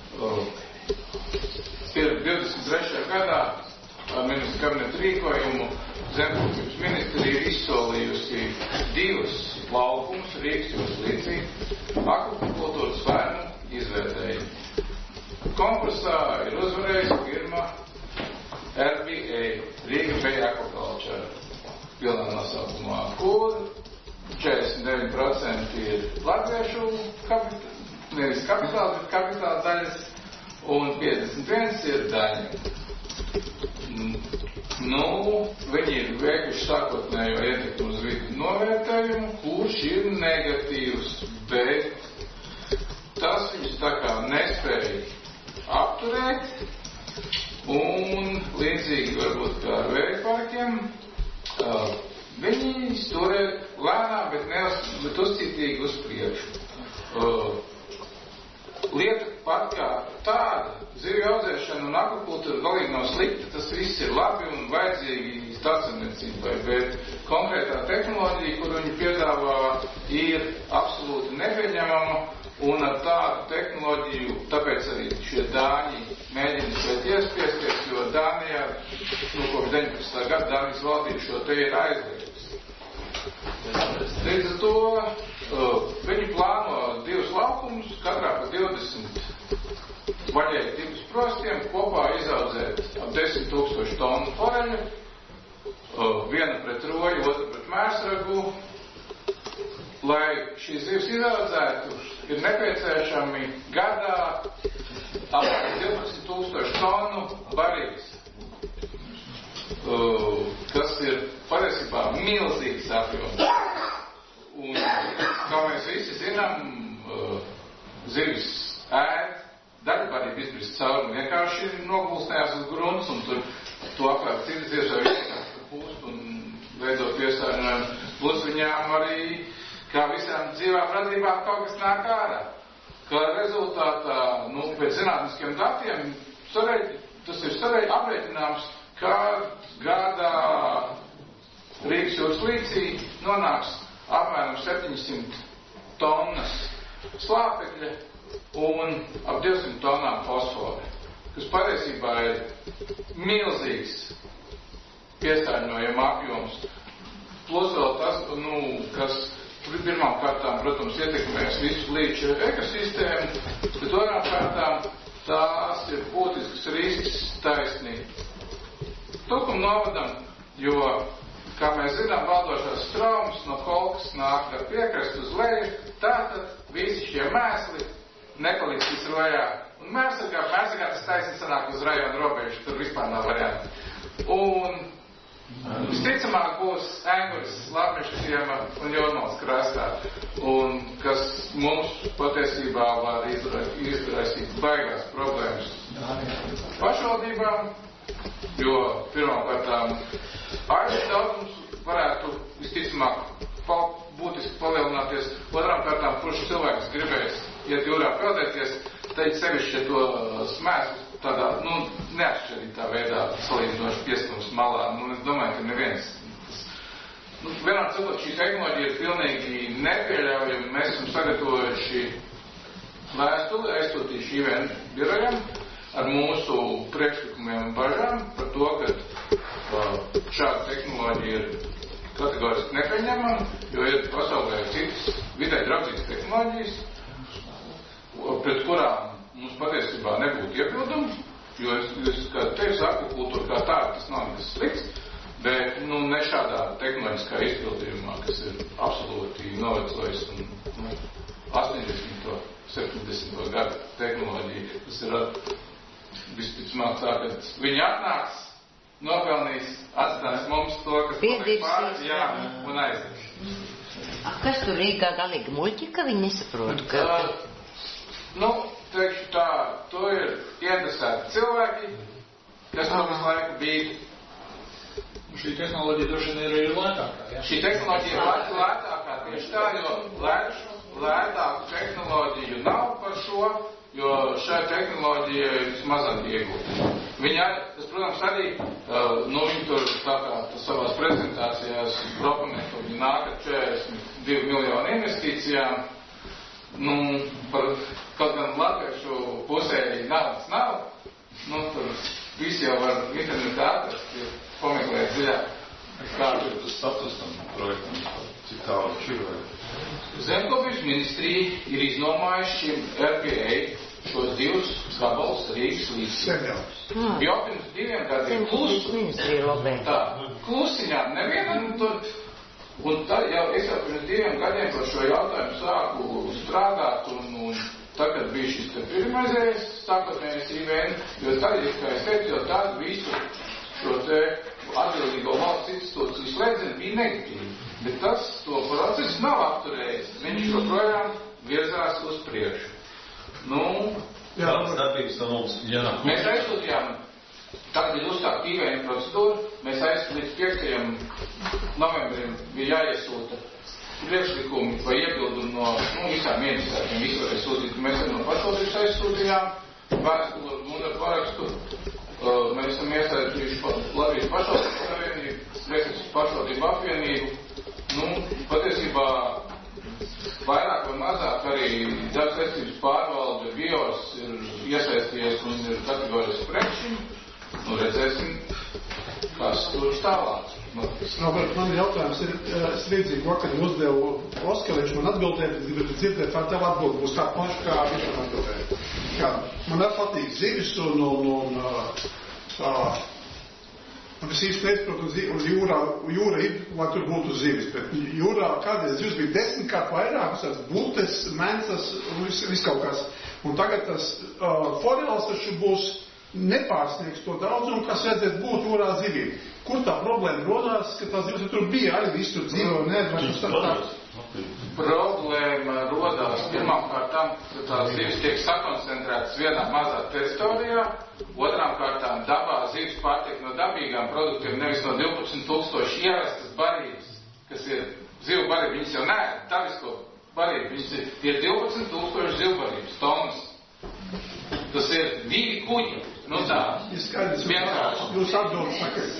divdesmit trešajā gadā ministra kabineta rīkojumu Zemkopības ministrija ir izsolījusi divus laukumus Rīgas jūras līcī akvakultūras fermu izvērtējumu. Konkursā ir uzvarējusi firma R B A, Riga Bay Aquaculture, pilnā nosaukumā, kur četrdesmit deviņi procenti ir latviešu kapitāla, nevis kapitāla, bet kapitāla daļas, un piecdesmit viens ir daļa. Nu, viņi ir veikuši sākotnējo ietekmi uz vidu novērtējumu, kurš ir negatīvs, bet tas viņus tā kā nespēja apturēt, un līdzīgi varbūt kā ar vēja parkiem, uh, viņi turē lēnām, bet, neuz, bet uzcītīgi uz priekšu. Uh, Lieta pat kā tāda, zivju audzēšana un akvakultūra galīgi nav slikta, tas viss ir labi un vajadzīgi stācamniecībai, bet konkrētā tehnoloģija, kur viņi piedāvā, ir absolūti nepieņemama, un ar tādu tehnoloģiju, tāpēc arī šie dāņi mēģina šeit iespiesties, jo Dānijā, nu, kopš deviņpadsmitā gada Dānijas valdība šo te ir aizliegusi. Līdz ar to uh, viņi plāno divus laukumus, katrā pa divdesmit vaļēji tipus prostiem, kopā izaudzēt ap desmit tūkstoši tonu foreļu, uh, viena pret roju, otra pret mērsragu. Lai šīs zivs izaudzētu, ir nepieciešami gadā ap divdesmit tūkstoši tonu barības, uh, kas ir patiesībā milzīgs apjoms. Un, kā mēs visi zinām, uh, zivis ēd, daļa barība izbrist cauri un vienkārši nogulsnējās uz grunts, un tur to apkārt citas zivs vai vienkārši pūst un veidot piesārņojumu. Plus viņām arī, kā visām dzīvām radībām, kaut kas nāk ārā. Kā rezultātā, nu, pēc zinātniskiem datiem, sareļ, tas ir sareļ aprēķināms, kā gadā Rīgas jūras līcī nonāks apmēram septiņsimt tonnas slāpekļa un ap divsimt tonām fosfora, kas patiesībā ir milzīgs piesārņojuma apjoms. Plus vēl tas, nu, kas pirmām kārtām, protams, ietekmēs visu līču ekosistēmu, bet otrām kārtām tās ir būtisks risks taisnī Tukumu novadam, jo, kā mēs zinām, valdošās straumes no kolkas nāk ar piekrastu uz leju, tātad visi šie mēsli nepaliks rojā. Un mērsargā, mērsargā tas taisni sanāk uz rajonu robežu, tur vispār nav varianti. Un visticamāk būs Enguras, Lapmeškiema un Jormals krastā, un kas mums patiesībā var izraisīt baigās problēmas pašvaldībām, jo pirmkārtām aizu daudzums varētu visticamāk pal, būtiski palielināties. Otrām kārtām, kurš cilvēks gribēs iet jūrā peldēties, teikt sevišķi, ja to smēs tādā, nu, neatšķirītā veidā salīdzinoši piestums malā. Nu, es domāju, ka neviens. Nu, vienā cilvēk šī tehnoloģija ir pilnīgi nepieļaujama. Mēs esam sagatavojuši vēstuli, aizsūtījuši I V N birojam ar mūsu priekšlikumiem un bažām par to, ka uh, šāda tehnoloģija ir kategoriski nepieņemama, jo ir pasaulē citas vidē draudzīgas tehnoloģijas, pret kurām mums patiesībā nebūtu iebildumi, jo es, es kā teicu, akvakultūra kā tāda, tas nav nekas slikts, bet nu, ne šādā tehnoloģiskā izpildījumā, kas ir absolūti novecojis un nu, astoņdesmito, septiņdesmito gadu tehnoloģija, kas ir visticamāk tā, ka viņi atnāks, nopelnīs, atstās mums to, kas paliek pārāk, jā, un aizdeš. Kas tur Rīgā galīgi muļķi, ka viņi nesaprot? Ka... Uh, nu, teikšu tā, to ir ieinteresēti cilvēki, kas to visu laiku bīd. Šī tehnoloģija droši vien ir arī lētākā, jā? Šī tehnoloģija ir lētākā, tieši tā, jo lēt, lētāku tehnoloģiju nav par šo, jo šai tehnoloģijai ir vismazāk iegūti. Viņa, tas, protams, arī, uh, nu, viņi tur tā kā savās prezentācijās proponē, ka viņi nāk ar četrdesmit divu miljonu investīcijām. Nu, par kaut gan latviešu pusē naudas nav, nu, tur visi jau var internetā atrast, ja pameklēt dziļāk. Kāds ir tas status tam projektam, cik tālu šī vai? Zemkopības ministrija ir iznomājuši šim R P A šos divus gabalus Rīgas līdzekļus. Jo pirms diviem gadiem klusi, tā, klusiņām nevienam tur, un tad jau es jau pirms diviem gadiem par šo jautājumu sāku strādāt, un, un tagad bija šis te pirmais sākotnējais I V N, jo tad, kā es teicu, jau tādu visu šo te atbildīgo valsts institūciju slēdzienu bija negatīvi, bet tas to procesu nav apturējis, viņš joprojām virzās uz priekšu. Nu, jā, darbības no mums. Jā. Mēs aizsūtījām, tagad ir uzsākt I V N procedūru, mēs aizsūtījām līdz piektajam novembrim bija jāiesūta priekšlikumi vai iebildumi no nu, visām ieinteresētiem, visi varēja sūtīt, mēs arī no pašvaldības aizsūtījām, vēstuli un ar parakstu. Uh, mēs esam iesaistījuši Latvijas pašvaldības savienību, Rēzeknes pašvaldību apvienību. Nu, patiesībā vairāk vai mazāk arī dabas aizsardzības pārvalde Bios ir iesaistījies un ir kategoriski pret šim. Nu, redzēsim, kas tur tālāk. Robert, man jautājums ir, es rīdzīgi vakar uzdevu Oskariņš, man atbildēt, es gribētu dzirdēt, vai tev atbild būs tā paša, kā viņš man atbildēt. Jā, man arī patīk zivis un, un, un tā, man es īsti neizprotu, un jūrā, jūra ir, lai tur būtu zivis, bet jūrā kādreiz zivis bija desmitkārt vairāk, tas būtes, mensas un viss vis kaut kas. Un tagad tas uh, forels taču būs nepārsniegs to daudzumu, kas vajadzētu būt jūrā zivīm. Kur tā problēma rodās, ka tās zivs tur bija, arī viss tur dzīvo, neatrast tā tā? Problēma rodās pirmām kārtām, ka tās zivs tiek sakoncentrētas vienā mazā teritorijā, otrām kārtām dabā zivs pārtiek no dabīgām produktiem, nevis no divpadsmit tūkstoši ierastas barības, kas ir zivu barība, viņas jau neēd, dabisko barību, viņas ir, ir divpadsmit tūkstoši zivbarības tonnas. Tas ir divi kuģi. Nu tā, vienkārši. Jūs atbildi sakat.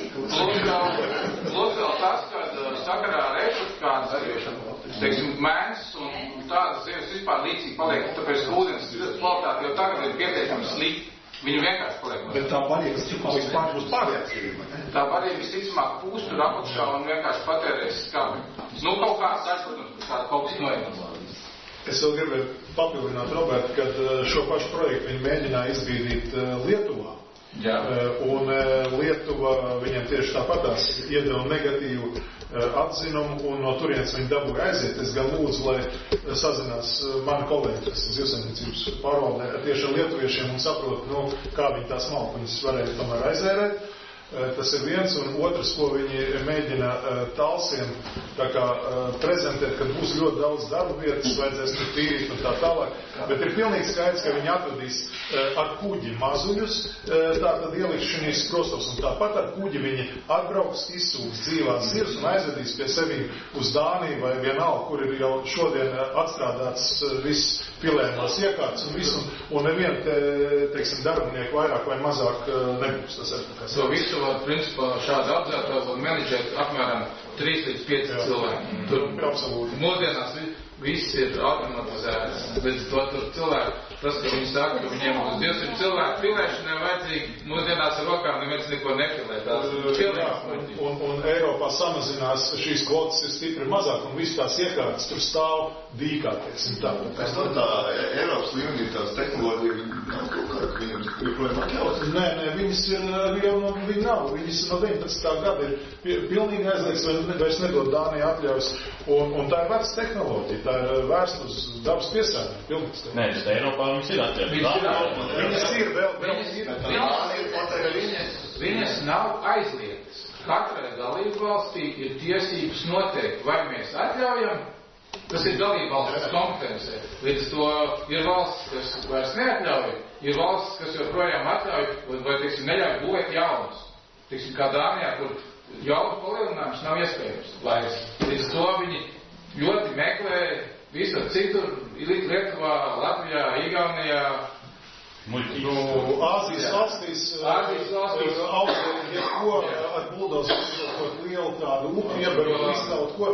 Lūdzu vēl tas, kad sakarā ar ešutkāns, teiksim, mēnes un tādas zivs vispār līdzīgi paliek, tāpēc ūdens kvalitāte jau tagad ir pietiekami slikti. Viņi vienkārši paliek. Bet tā barība vispār būs pārliecība, ne? Tā barība visticamāk pūs tur apakšā un vienkārši patērēs skābi. Nu, kaut kāds aizpratums, kāda kaut kas noiet. Es vēl gribēju papildināt, Robertu, kad šo pašu projektu viņi mēģināja izbīdīt Lietuvā. Jā. Un Lietuva viņiem tieši tāpatās iedeva negatīvu atzinumu, un no turienes viņi dabūja aiziet. Es gan lūdzu, lai sazinās mani kolēģi, kas ir zivsaimniecības pārvaldē, tieši ar lietuviešiem un saprot, nu, kā viņi tās malku, viņas varēja tomēr aizērēt. Tas ir viens, un otrs, ko viņi mēģina talsiem tā kā prezentēt, kad būs ļoti daudz darba vietas, vajadzēs tur tīrīt un tā tālāk. Bet ir pilnīgi skaidrs, ka viņi atvedīs ar kuģi mazuļus, tā tad ieliks šīs krostos, un tāpat ar kuģi viņi atbrauks, izsūks dzīvās sirs un aizvedīs pie sevi uz Dāniju vai vienalga, kur ir jau šodien atstrādāts viss pilēmās iekārtas un viss, un, un nevien, te, teiksim, darbinieku vairāk vai mazāk nebūs. Tas ir kā to visu, var, principā, šādi apdzētā var menedžēt apmēram trīs līdz pieci cilvēki. Tur absolūti. Mūsdienās viss ir automatizēts. Līdz to tur cilvēki, tas, ka viņi saka, ka viņiem būs divsimt cilvēku pilēšanai vajadzīgi, mūsdienās ar rokām neviens neko nepilē. Jā, un, un, un Eiropā samazinās šīs kvotas ir stipri mazāk, un viss tās iekārtas tur stāv dīkā, teiksim tā. Es to tā Eiropas līmenī tās tehnoloģija nav kaut kā, ka viņam joprojām atļaut? Nē, nē, viņas ir, jau no, viņi nav, viņas no deviņpadsmitā gada ir pilnīgi aizliegts, vai vairs nedod Dānija atļaus, un, un tā ir veca tehnoloģija, tā ir vērsta uz dabas piesārņojumu, pilnīgs. Nē, tas Eiropā viņas ir atļauts. Viņas ir vēl, vēl viņas, viņas nav aizliegtas. Katrai dalību valstī ir tiesības noteikt, vai mēs atļaujam. Tas ir dalībvalsts kompetencē. Līdz to ir valsts, kas vairs neatļauj, ir valsts, kas joprojām atļauj, vai, teiksim, neļauj būvēt jaunas. Teiksim, kā Dānijā, kur jaunu palielinājums nav iespējams vairs. Līdz to viņi ļoti meklē visur citur, Lietuvā, Latvijā, Igaunijā. Nu, Āzijas valstīs, Āzijas valstīs audzēt, ja ko ar buldozi kaut lielu tādu upi iebarot, iztaut ko,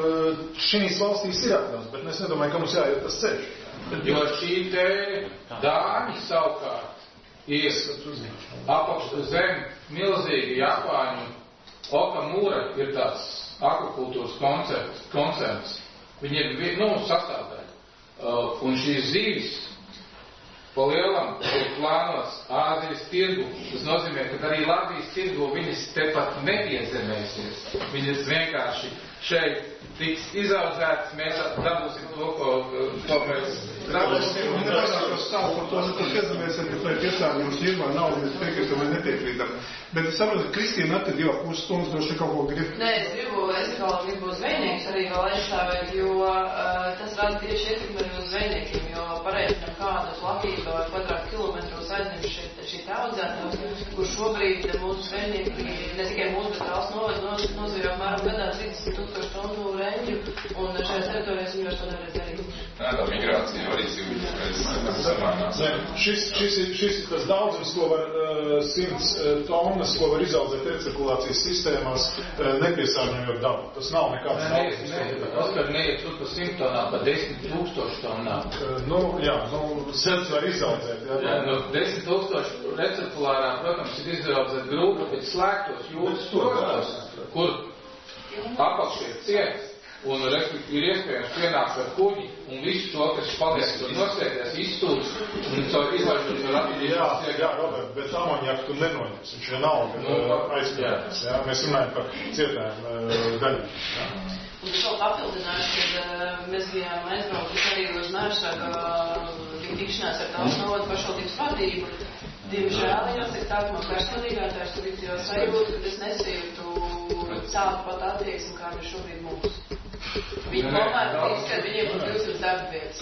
šīs valstīs ir atļauts, bet es nedomāju, ka mums jāiet tas ceļš. Jo šī te Dāņi savukārt ir apakš zem milzīgi Japāņu Okamura ir tāds akvakultūras koncerts, koncerts. Viņi ir, nu, sastāvdaļa. Uh, un šīs zīves pa lielam ir plānots Āzijas tirgu. Tas nozīmē, ka arī Latvijas tirgu viņas tepat nepiezemēsies. Viņas vienkārši šeit tiks izaudzētas, mēs dabūsim to, ko, ko mēs dabūsim. Un nevairāk stāv par to, ka piezemēsim, ka tai piesārņojums ir vai nav, mēs piekrītam vai nepiekrītam. Bet es saprotu, ka Kristīna attad jau puses stundas droši kaut ko grib. Nē, es gribu, es vēl gribu zvejniekus arī vēl aizstāvēt, jo uh, tas rada tieši ietekmi uz zvejniekiem, jo pareizinām kādu platību vai kvadrātu kilometrus aizņem šī, šī audzētājs, kur šobrīd mūsu zvejnieki, ne tikai mūsu, bet valsts noved nozvīra apmēram gadā trīsdesmit tūkstoši tonu reņģu, un šajās teritorijās viņi vairs to nevarēs darīt. Nē, tā migrācija arī simts. Šis, šis, šis ir tas daudzums, ko var uh, simts uh, tonnas, ko var izaudzēt recirkulācijas sistēmās, uh, nepiesārņojot dabu. Tas nav nekāds daudzums. Nē, nē, Oskar, neiet tur pa simt tonām, pa desmit tūkstoši tonām. Uh, nu, jā, nu, simts var izaudzēt. Jā, jā nu, desmit tūkstoši recirkulārā, protams, ir izaudzēt grūti, bet slēgtos jūtas stokos, kur apakš ir ciets. Un ir iespējams pienākt ar kuģi un visu to, kas paliek tur nosēties, izstūst un caur izlaižot ar attīdīt. Jā, jā, Robert, bet amonjaku tu nenoņems, viņš vienalga nu, aizpildās. Jā, mēs runājam par cietēm daļu. Un šo papildināšu, kad uh, mēs bijām aizbraukuši arī uz Nārsaga tikšanās ar tās novadu pašvaldības vadību. Diemžēl, jāsaka tā, ka man personīgātājs tur ir jau sajūta, ka es nesajūtu tādu pat attieksmi, kā mēs šobrīd mums. Viņi tomēr teiks, ka viņiem būs divsimt darba vietas.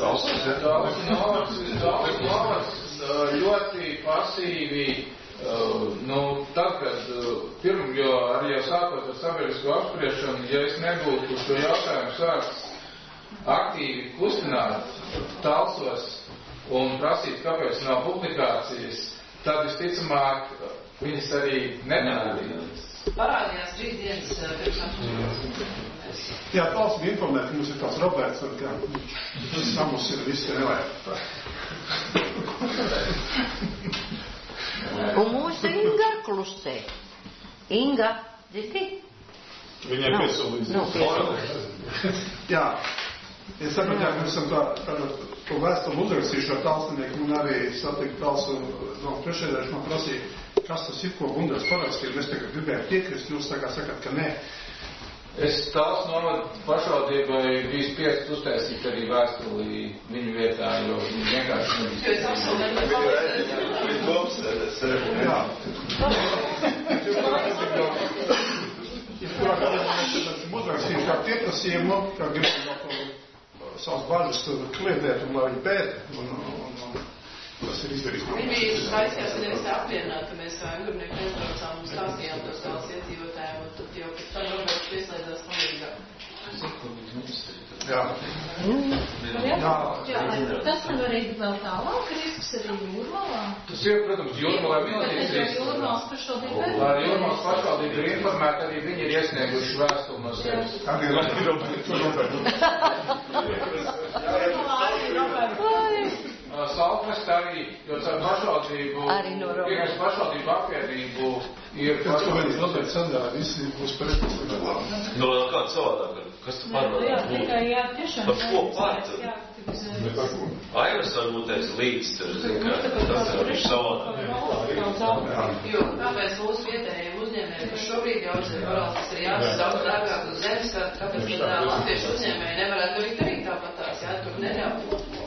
Daudz novats ļoti pasīvi, nu, tad, kad pirm, jo arī jau sākot ar sabiedrisko apspriešanu, ja es nebūtu šo jautājumu sāks aktīvi kustināt talsos un prasīt, kāpēc nav publikācijas, tad visticamāk viņas arī nenādījās. Parādījās trīs dienas pirms apspriešanu. Jā, valsts bija informēta, ka mums ir tāds Roberts, un ka tas samus ir viss, ka nevajag. Un mūsu Inga klusē. Inga, dzirdi? Viņai no, piesolīs. No, piesolīs. Jā, es saprotu, ka mēs esam tā, tā, to vēstuli uzrakstījuši ar talsnieku, un arī satiku talsu, no priekšēdējuši man prasīja, kas tas ir, ko Gundars parakstīja, mēs tagad gribējām piekrist, jūs tā kā sakat, ka nē. Es tās novadu pašvaldībai biju spiests uztaisīt arī vēstuli viņu vietā, jo viņi vienkārši nebija. Viņi ir Jebkurā gadījumā mēs esam uzrakstījumi kā pieprasījumu, kā gribam vēl to savas bažas tur kliedēt un lai viņi pēta. Un, un, un, tas ir izdarīts. Viņi bija skaiskās nedēļas apvienāt, ka mēs kā Engurnieku nebraucām un stāstījām tos tās iedzīvotājiem, un tad jau pēc tam Roberts pieslēdzās palīgā. Jā. Jā. Jā, tas man arī vēl tālāk risks arī Jūrmalā. Tas ir, protams, Jūrmalā milzīgs risks. Jūrmals pašvaldība. Ar Jūrmals pašvaldība ir informēta, arī viņi ir iesnieguši vēstuli no sevis. Arī Saltvest arī, jo ar pašvaldību, vienkārši pašvaldību apvienību ir pašvaldību. Roberts sandārā visi būs pretpilsībā. No kāda savādāk, kas tu pārvaldāt? Jā, tikai jā, tiešām. Par ko pārtu? Airas varbūt teica līdz, tur, zin, ka tas ir savādāk. Jo, kāpēc mūsu vietējiem uzņēmējiem, kas šobrīd jau ir valsts, ir jāsas daudz dārgāk uz zemes, kāpēc tad latviešu uzņēmēji nevarētu arī darīt tāpatās, jā, tur neļauj.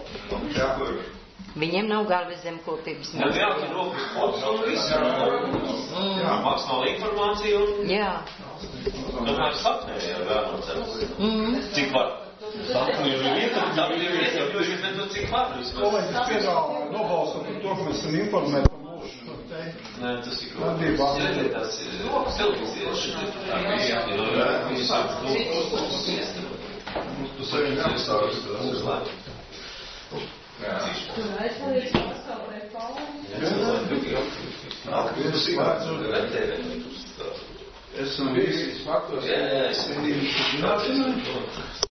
Viņiem nav galvas zemkopības. Jā, jā, tur rokas pods un viss. Jā, maksimāla informācija un... Jā. Tomēr sapnēja vēlams. Cik var? Sapnēja ir vieta, sapnēja ir vieta, jo ir ne to cik var. Kolēģis piedāvā nobalsot par to, ka mēs esam informēti par mūsu te. Nē, tas ir kaut kas. Tas ir televīzijas. Tu sevi neapstāvis. Tur aizpalies pastāvēt palādi. Esam visi faktos. Jā, jā, esam visi.